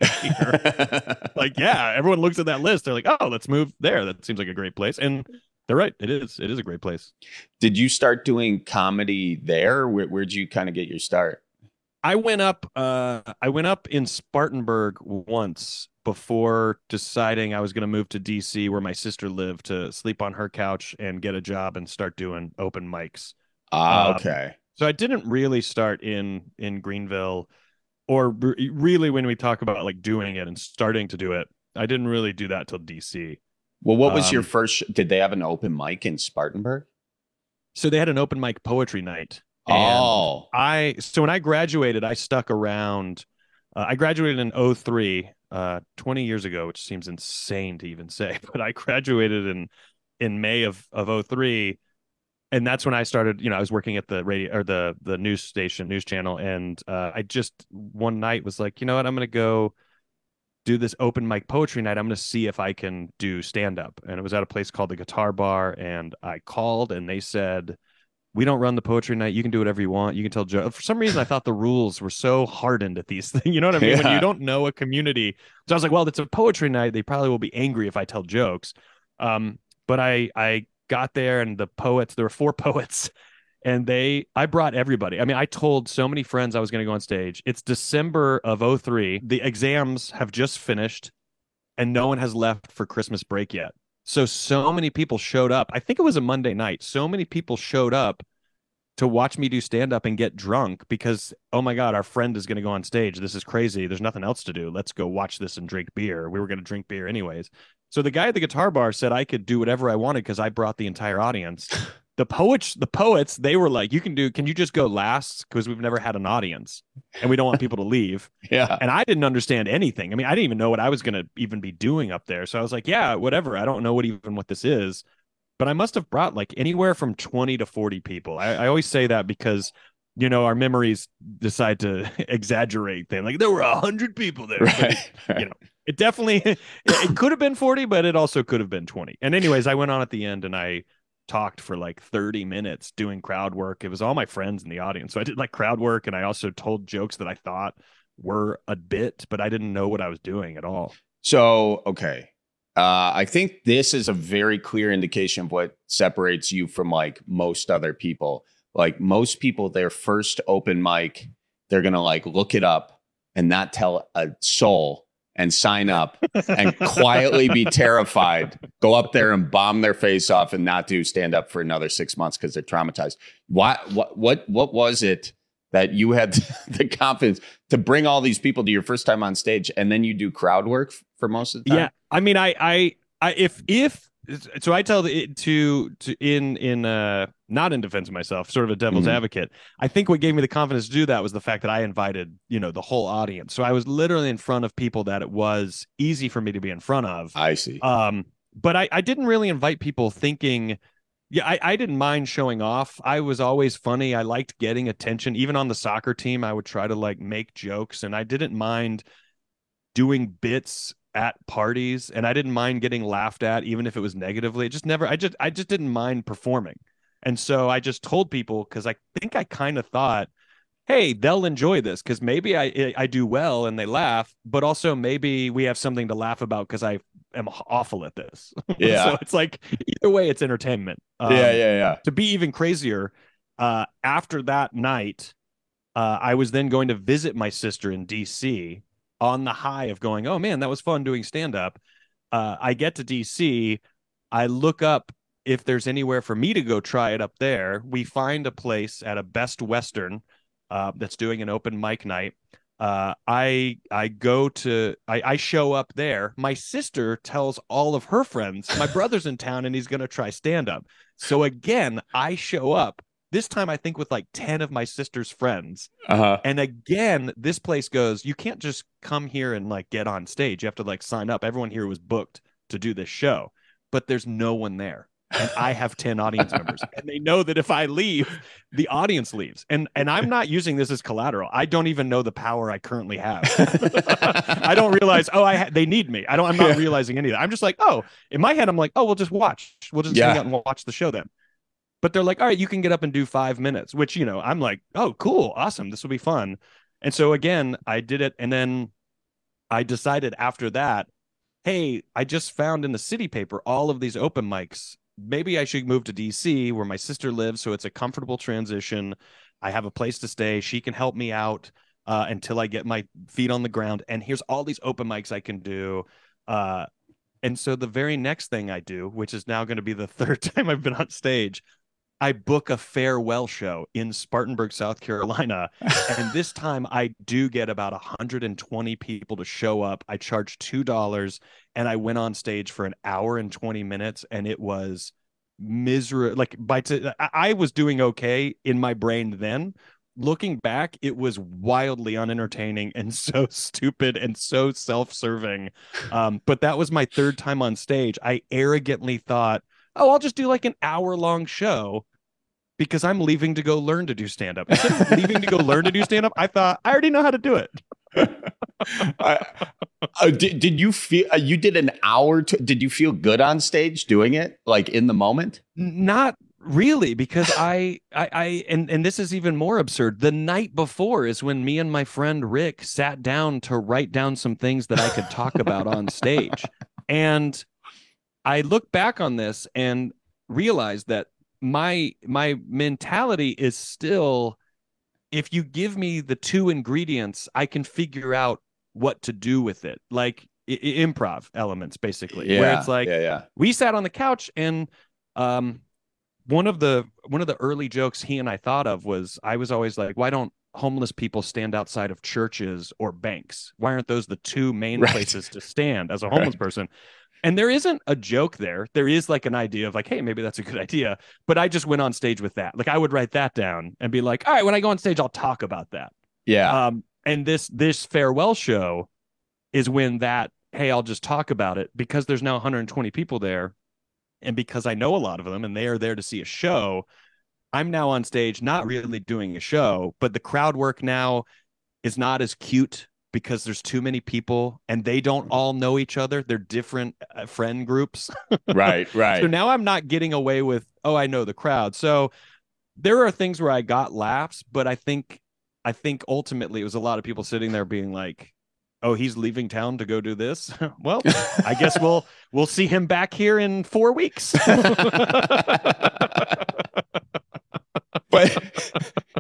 here. Like, yeah, everyone looks at that list. They're like, oh, let's move there. That seems like a great place. And they're right. It is. It is a great place. Did you start doing comedy there? Where, where'd you kind of get your start? I went up. Uh, I went up in Spartanburg once before deciding I was going to move to D C, where my sister lived, to sleep on her couch and get a job and start doing open mics. Ah, um, okay. So I didn't really start in in Greenville, or re- really when we talk about like doing it and starting to do it, I didn't really do that till D C. Well, what was um, your first? Sh- did they have an open mic in Spartanburg? So they had an open mic poetry night. Oh, I so when I graduated, I stuck around. Uh, I graduated in oh three, uh, twenty years ago, which seems insane to even say, but I graduated in in May of of oh three, and that's when I started. You know, I was working at the radio or the the news station, news channel, and uh, I just one night was like, you know what, I'm going to go do this open mic poetry night. I'm going to see if I can do stand up, and it was at a place called the Guitar Bar, and I called, and they said, we don't run the poetry night. You can do whatever you want. You can tell jokes. For some reason, I thought the rules were so hardened at these things. You know what I mean? Yeah. When you don't know a community. So I was like, well, it's a poetry night. They probably will be angry if I tell jokes. Um, but I, I got there, and the poets, there were four poets, and they, I brought everybody. I mean, I told so many friends I was going to go on stage. It's December of oh three. The exams have just finished, and no one has left for Christmas break yet. So, so many people showed up. I think it was a Monday night. So many people showed up to watch me do stand-up and get drunk because, oh my God, our friend is going to go on stage. This is crazy. There's nothing else to do. Let's go watch this and drink beer. We were going to drink beer anyways. So the guy at the Guitar Bar said I could do whatever I wanted because I brought the entire audience. The poets, the poets, they were like, you can do, can you just go last? Because we've never had an audience and we don't want people to leave. Yeah. And I didn't understand anything. I mean, I didn't even know what I was going to even be doing up there. So I was like, yeah, whatever. I don't know what even what this is, but I must have brought like anywhere from twenty to forty people. I, I always say that because, you know, our memories decide to exaggerate things. Like there were a hundred people there. Right, but, right. You know, it definitely, it, it could have been forty, but it also could have been twenty. And anyways, I went on at the end and I talked for like thirty minutes doing crowd work. It was all my friends in the audience. So I did like crowd work, and I also told jokes that I thought were a bit, but I didn't know what I was doing at all. So, okay. Uh, I think this is a very clear indication of what separates you from like most other people. Like most people, their first open mic, they're going to like look it up and not tell a soul and sign up and quietly be terrified, go up there and bomb their face off and not do stand up for another six months because they're traumatized. What, what, what, what was it that you had the confidence to bring all these people to your first time on stage, and then you do crowd work for most of the time? Yeah. I mean, I, I, I, if, if, so I tell it to, to in, in, uh, not in defense of myself, sort of a devil's Mhm. advocate. I think what gave me the confidence to do that was the fact that I invited, you know, the whole audience. So I was literally in front of people that it was easy for me to be in front of. I see. Um, but I, I didn't really invite people thinking, yeah, I, I didn't mind showing off. I was always funny. I liked getting attention. Even on the soccer team, I would try to like make jokes, and I didn't mind doing bits at parties, and I didn't mind getting laughed at, even if it was negatively. It just never, I just, I just didn't mind performing. And so I just told people, because I think I kind of thought, hey, they'll enjoy this because maybe I I do well and they laugh, but also maybe we have something to laugh about because I am awful at this. Yeah. So it's like either way, it's entertainment. Um, yeah, yeah, yeah. To be even crazier, uh, after that night, uh, I was then going to visit my sister in D C on the high of going, oh man, that was fun doing stand up. Uh, I get to D C, I look up if there's anywhere for me to go try it up there. We find a place at a Best Western uh, that's doing an open mic night. Uh, I I go to I, I show up there. My sister tells all of her friends, my brother's in town and he's gonna try stand up. So again, I show up. This time I think with like ten of my sister's friends. Uh-huh. And again, this place goes, you can't just come here and like get on stage. You have to like sign up. Everyone here was booked to do this show, but there's no one there. And I have ten audience members, and they know that if I leave, the audience leaves. And and I'm not using this as collateral. I don't even know the power I currently have. I don't realize, oh, I ha- they need me. I don't. I'm not Yeah. realizing any of that. I'm just like, oh, in my head, I'm like, oh, we'll just watch. We'll just Yeah. hang out and watch the show then. But they're like, all right, you can get up and do five minutes, which, you know, I'm like, oh, cool. Awesome. This will be fun. And so again, I did it. And then I decided after that, hey, I just found in the city paper all of these open mics. Maybe I should move to D C where my sister lives. So it's a comfortable transition. I have a place to stay. She can help me out uh, until I get my feet on the ground. And here's all these open mics I can do. Uh, and so the very next thing I do, which is now going to be the third time I've been on stage, I book a farewell show in Spartanburg, South Carolina. And this time I do get about one hundred twenty people to show up. I charge two dollars and I went on stage for an hour and twenty minutes. And it was miserable. Like by t- I was doing okay in my brain then. Looking back, it was wildly unentertaining and so stupid and so self-serving. Um, but that was my third time on stage. I arrogantly thought, oh, I'll just do like an hour-long show because I'm leaving to go learn to do stand-up. Instead of leaving to go learn to do stand-up, I thought, I already know how to do it. uh, uh, did, did you feel, uh, you did an hour, to, did you feel good on stage doing it, like in the moment? Not really, because I, I, I, and, and this is even more absurd. The night before is when me and my friend Rick sat down to write down some things that I could talk about on stage. And I look back on this and realize that my my mentality is still, if you give me the two ingredients, I can figure out what to do with it. Like I- improv elements, basically, yeah, where it's like, yeah, yeah. we sat on the couch and um, one of the one of the early jokes he and I thought of was, I was always like, why don't homeless people stand outside of churches or banks? Why aren't those the two main Right. places to stand as a homeless Right. person? And there isn't a joke there. There is like an idea of like, hey, maybe that's a good idea. But I just went on stage with that. Like I would write that down and be like, all right, when I go on stage, I'll talk about that. Yeah. Um, and this this farewell show is when that, hey, I'll just talk about it, because there's now one hundred twenty people there. And because I know a lot of them and they are there to see a show, I'm now on stage, not really doing a show, but the crowd work now is not as cute because there's too many people and they don't all know each other. They're different uh, friend groups. Right, right. So now I'm not getting away with, oh, I know the crowd. So there are things where I got laughs, but I think, I think ultimately it was a lot of people sitting there being like, oh, he's leaving town to go do this. Well, I guess we'll, we'll see him back here in four weeks. But,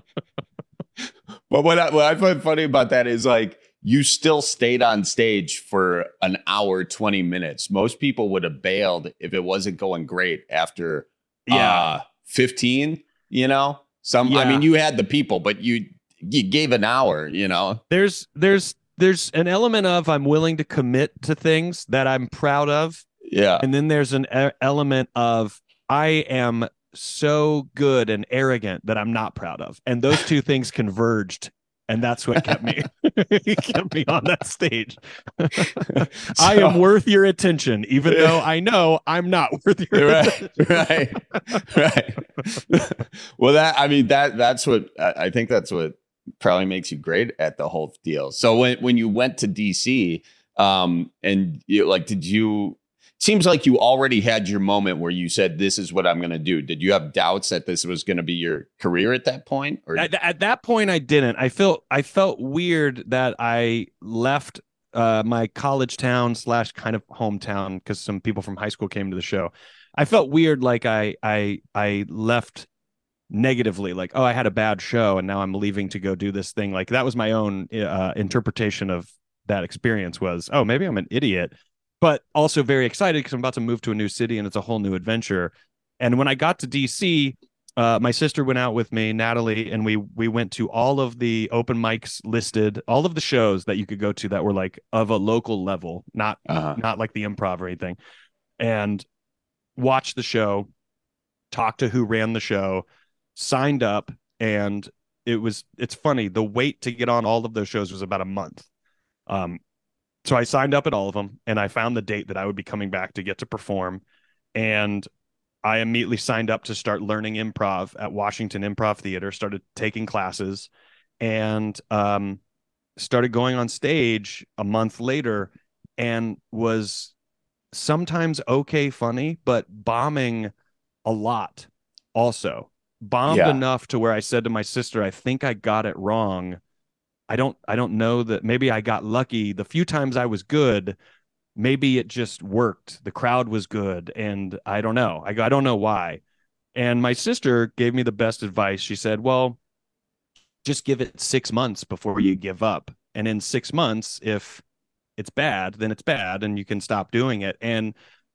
but what I, what I find funny about that is like, you still stayed on stage for an hour, twenty minutes. Most people would have bailed if it wasn't going great after Yeah. uh, fifteen, you know? Some, I Yeah. mean, you had the people, but you, you gave an hour, you know? There's, there's, there's an element of I'm willing to commit to things that I'm proud of. Yeah. And then there's an e- element of I am so good and arrogant that I'm not proud of. And those two things converged. And that's what kept me kept me on that stage. I am worth your attention, even Yeah. though I know I'm not worth your Right, attention. right, right. Well, that, I mean, that, that's what, I I think that's what probably makes you great at the whole deal. So when, when you went to D C, um, and you like, did you, seems like you already had your moment where you said, this is what I'm going to do. Did you have doubts that this was going to be your career at that point? Or At, at that point, I didn't. I felt I felt weird that I left uh, my college town slash kind of hometown because some people from high school came to the show. I felt weird, like I I I left negatively, like, oh, I had a bad show and now I'm leaving to go do this thing. Like that was my own uh, interpretation of that experience. Was, oh, maybe I'm an idiot. But also very excited because I'm about to move to a new city and it's a whole new adventure. And when I got to D C, uh, my sister went out with me, Natalie, and we we went to all of the open mics listed, all of the shows that you could go to that were like of a local level, not Uh-huh. not like the Improv or anything, and watched the show, talked to who ran the show, signed up, and it was it's funny. The wait to get on all of those shows was about a month. Um, So I signed up at all of them and I found the date that I would be coming back to get to perform. And I immediately signed up to start learning improv at Washington Improv Theater, started taking classes, and um, started going on stage a month later, and was sometimes okay funny, but bombing a lot also. Bombed Yeah. enough to where I said to my sister, I think I got it wrong. I don't I don't know that maybe I got lucky. The few times I was good, maybe it just worked. The crowd was good. And I don't know. I, I don't know why. And my sister gave me the best advice. She said, well, just give it six months before you give up. And in six months, if it's bad, then it's bad and you can stop doing it. And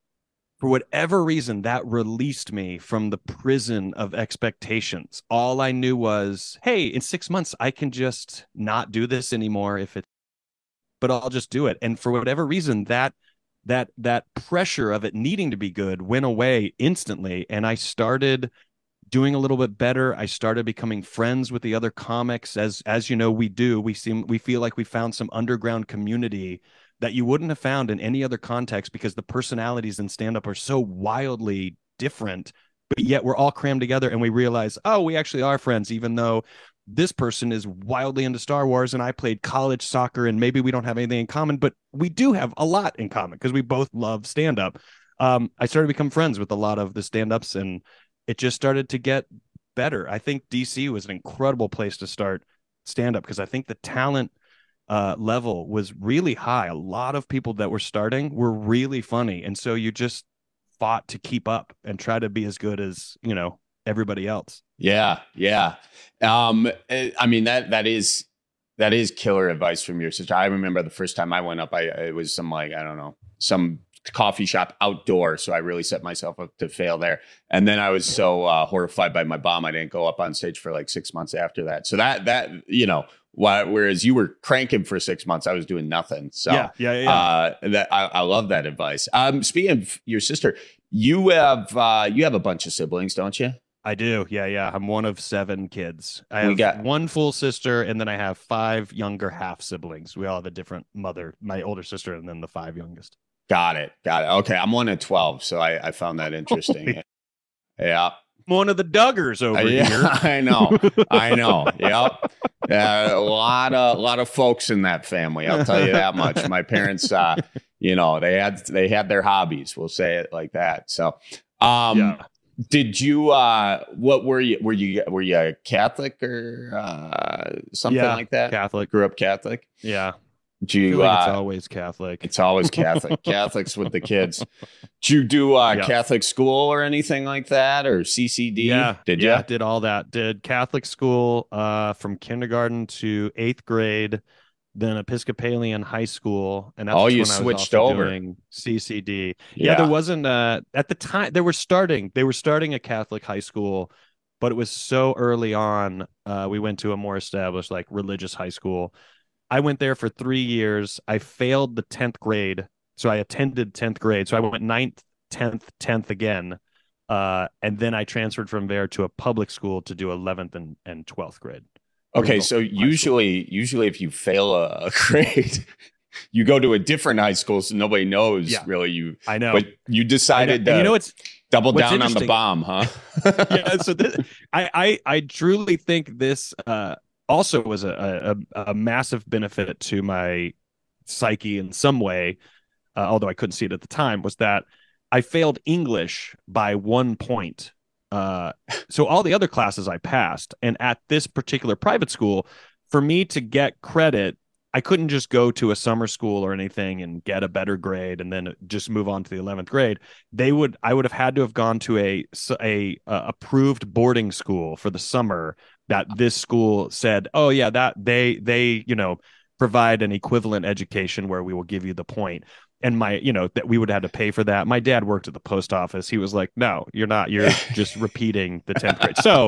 for whatever reason, that released me from the prison of expectations. All I knew was, hey, in six months, I can just not do this anymore if it, but I'll just do it. And for whatever reason, that that that pressure of it needing to be good went away instantly. And I started doing a little bit better. I started becoming friends with the other comics. As as you know, we do. We seem we feel like we found some underground community that you wouldn't have found in any other context because the personalities in stand-up are so wildly different, but yet we're all crammed together and we realize, oh, we actually are friends, even though this person is wildly into Star Wars and I played college soccer and maybe we don't have anything in common, but we do have a lot in common because we both love stand-up. Um, I started to become friends with a lot of the stand-ups and it just started to get better. I think D C was an incredible place to start stand-up because I think the talent uh level was really high. A lot of people that were starting were really funny, and so you just fought to keep up and try to be as good as, you know, everybody else. Yeah, yeah. Um, I mean that that is that is killer advice from your sister. I remember the first time I went up, I it was some like I don't know some coffee shop outdoor, so I really set myself up to fail there. And then I was so uh, horrified by my bomb, I didn't go up on stage for like six months after that. So that that you know. Why, whereas you were cranking for six months, I was doing nothing. So yeah, yeah, yeah. Uh, that I, I love that advice. Um, speaking of your sister, you have uh, you have a bunch of siblings, don't you? I do. Yeah, yeah. I'm one of seven kids. I have We got- one full sister, and then I have five younger half siblings. We all have a different mother. My older sister, and then the five youngest. Got it. Got it. Okay, I'm one of twelve, so I, I found that interesting. Yeah. One of the Duggars over Uh, yeah, here. I know. I know. Yep. Uh, a lot of a lot of folks in that family. I'll tell you that much. My parents, uh, you know, they had they had their hobbies. We'll say it like that. So, um, Yeah. did you? Uh, what were you? Were you? Were you a Catholic or uh, something Yeah, like that? Catholic. Grew up Catholic. Yeah. Do I you? feel like it's uh, always Catholic. It's always Catholic. Catholics with the kids. Did you do uh, Yeah. Catholic school or anything like that, or C C D? Yeah, Did you? yeah, did all that. Did Catholic school uh, from kindergarten to eighth grade, then Episcopalian high school, and that's Oh, you when I was switched also over. doing C C D. Yeah. Yeah. there wasn't uh, at the time they were starting. They were starting a Catholic high school, but it was so early on. Uh, we went to a more established, like religious high school. I went there for three years. I failed the tenth grade, so I attended tenth grade. So I went ninth, tenth, tenth again. Uh, and then I transferred from there to a public school to do eleventh and, and twelfth grade. Okay, so usually, usually if you fail a, a grade, you go to a different high school, so nobody knows Yeah. really you. I know. But you decided And to you know what's double what's down on the interesting- bomb, huh? yeah, so this, I, I I truly think this uh, also was a, a a massive benefit to my psyche in some way, uh, although I couldn't see it at the time. Was that I failed English by one point. Uh, so all the other classes I passed, and at this particular private school, for me to get credit, I couldn't just go to a summer school or anything and get a better grade and then just move on to the eleventh grade. They would, I would have had to have gone to a, a, a approved boarding school for the summer that this school said, oh yeah, that they, they, you know, provide an equivalent education where we will give you the point. And my, you know, that we would have to pay for that. My dad worked at the post office. He was like, no, you're not, you're just repeating the tenth grade. So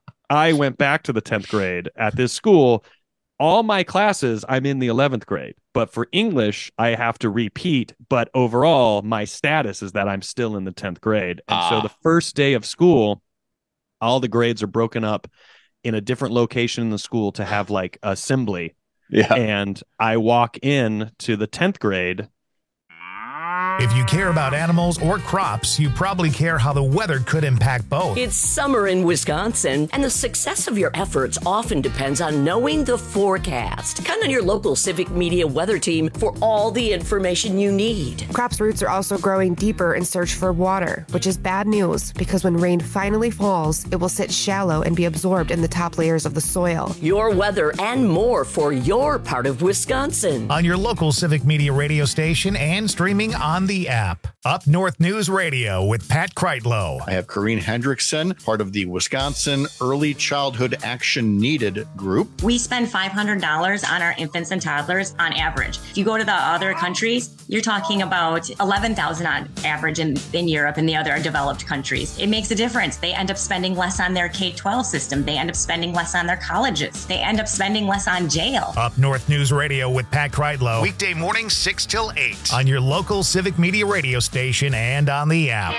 I went back to the tenth grade at this school. All my classes, I'm in the eleventh grade, but for English, I have to repeat. But overall, my status is that I'm still in the tenth grade. And Ah. so the first day of school, all the grades are broken up in a different location in the school to have like assembly. Yeah. And I walk in to the tenth grade If you care about animals or crops, you probably care how the weather could impact both. It's summer in Wisconsin, and the success of your efforts often depends on knowing the forecast. Count on your local Civic Media weather team for all the information you need. Crops' roots are also growing deeper in search for water, which is bad news because when rain finally falls, it will sit shallow and be absorbed in the top layers of the soil. Your weather and more for your part of Wisconsin. On your local Civic Media radio station and streaming on the app. Up North News Radio with Pat Kreitlow. I have Corrine Hendrickson, part of the Wisconsin Early Childhood Action Needed group. We spend five hundred dollars on our infants and toddlers on average. If you go to the other countries, you're talking about eleven thousand dollars on average in, in Europe and the other developed countries. It makes a difference. They end up spending less on their K twelve system. They end up spending less on their colleges. They end up spending less on jail. Up North News Radio with Pat Kreitlow. Weekday mornings six till eight on your local Civic Media radio station and on the app.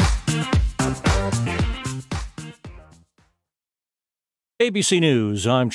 A B C News, I'm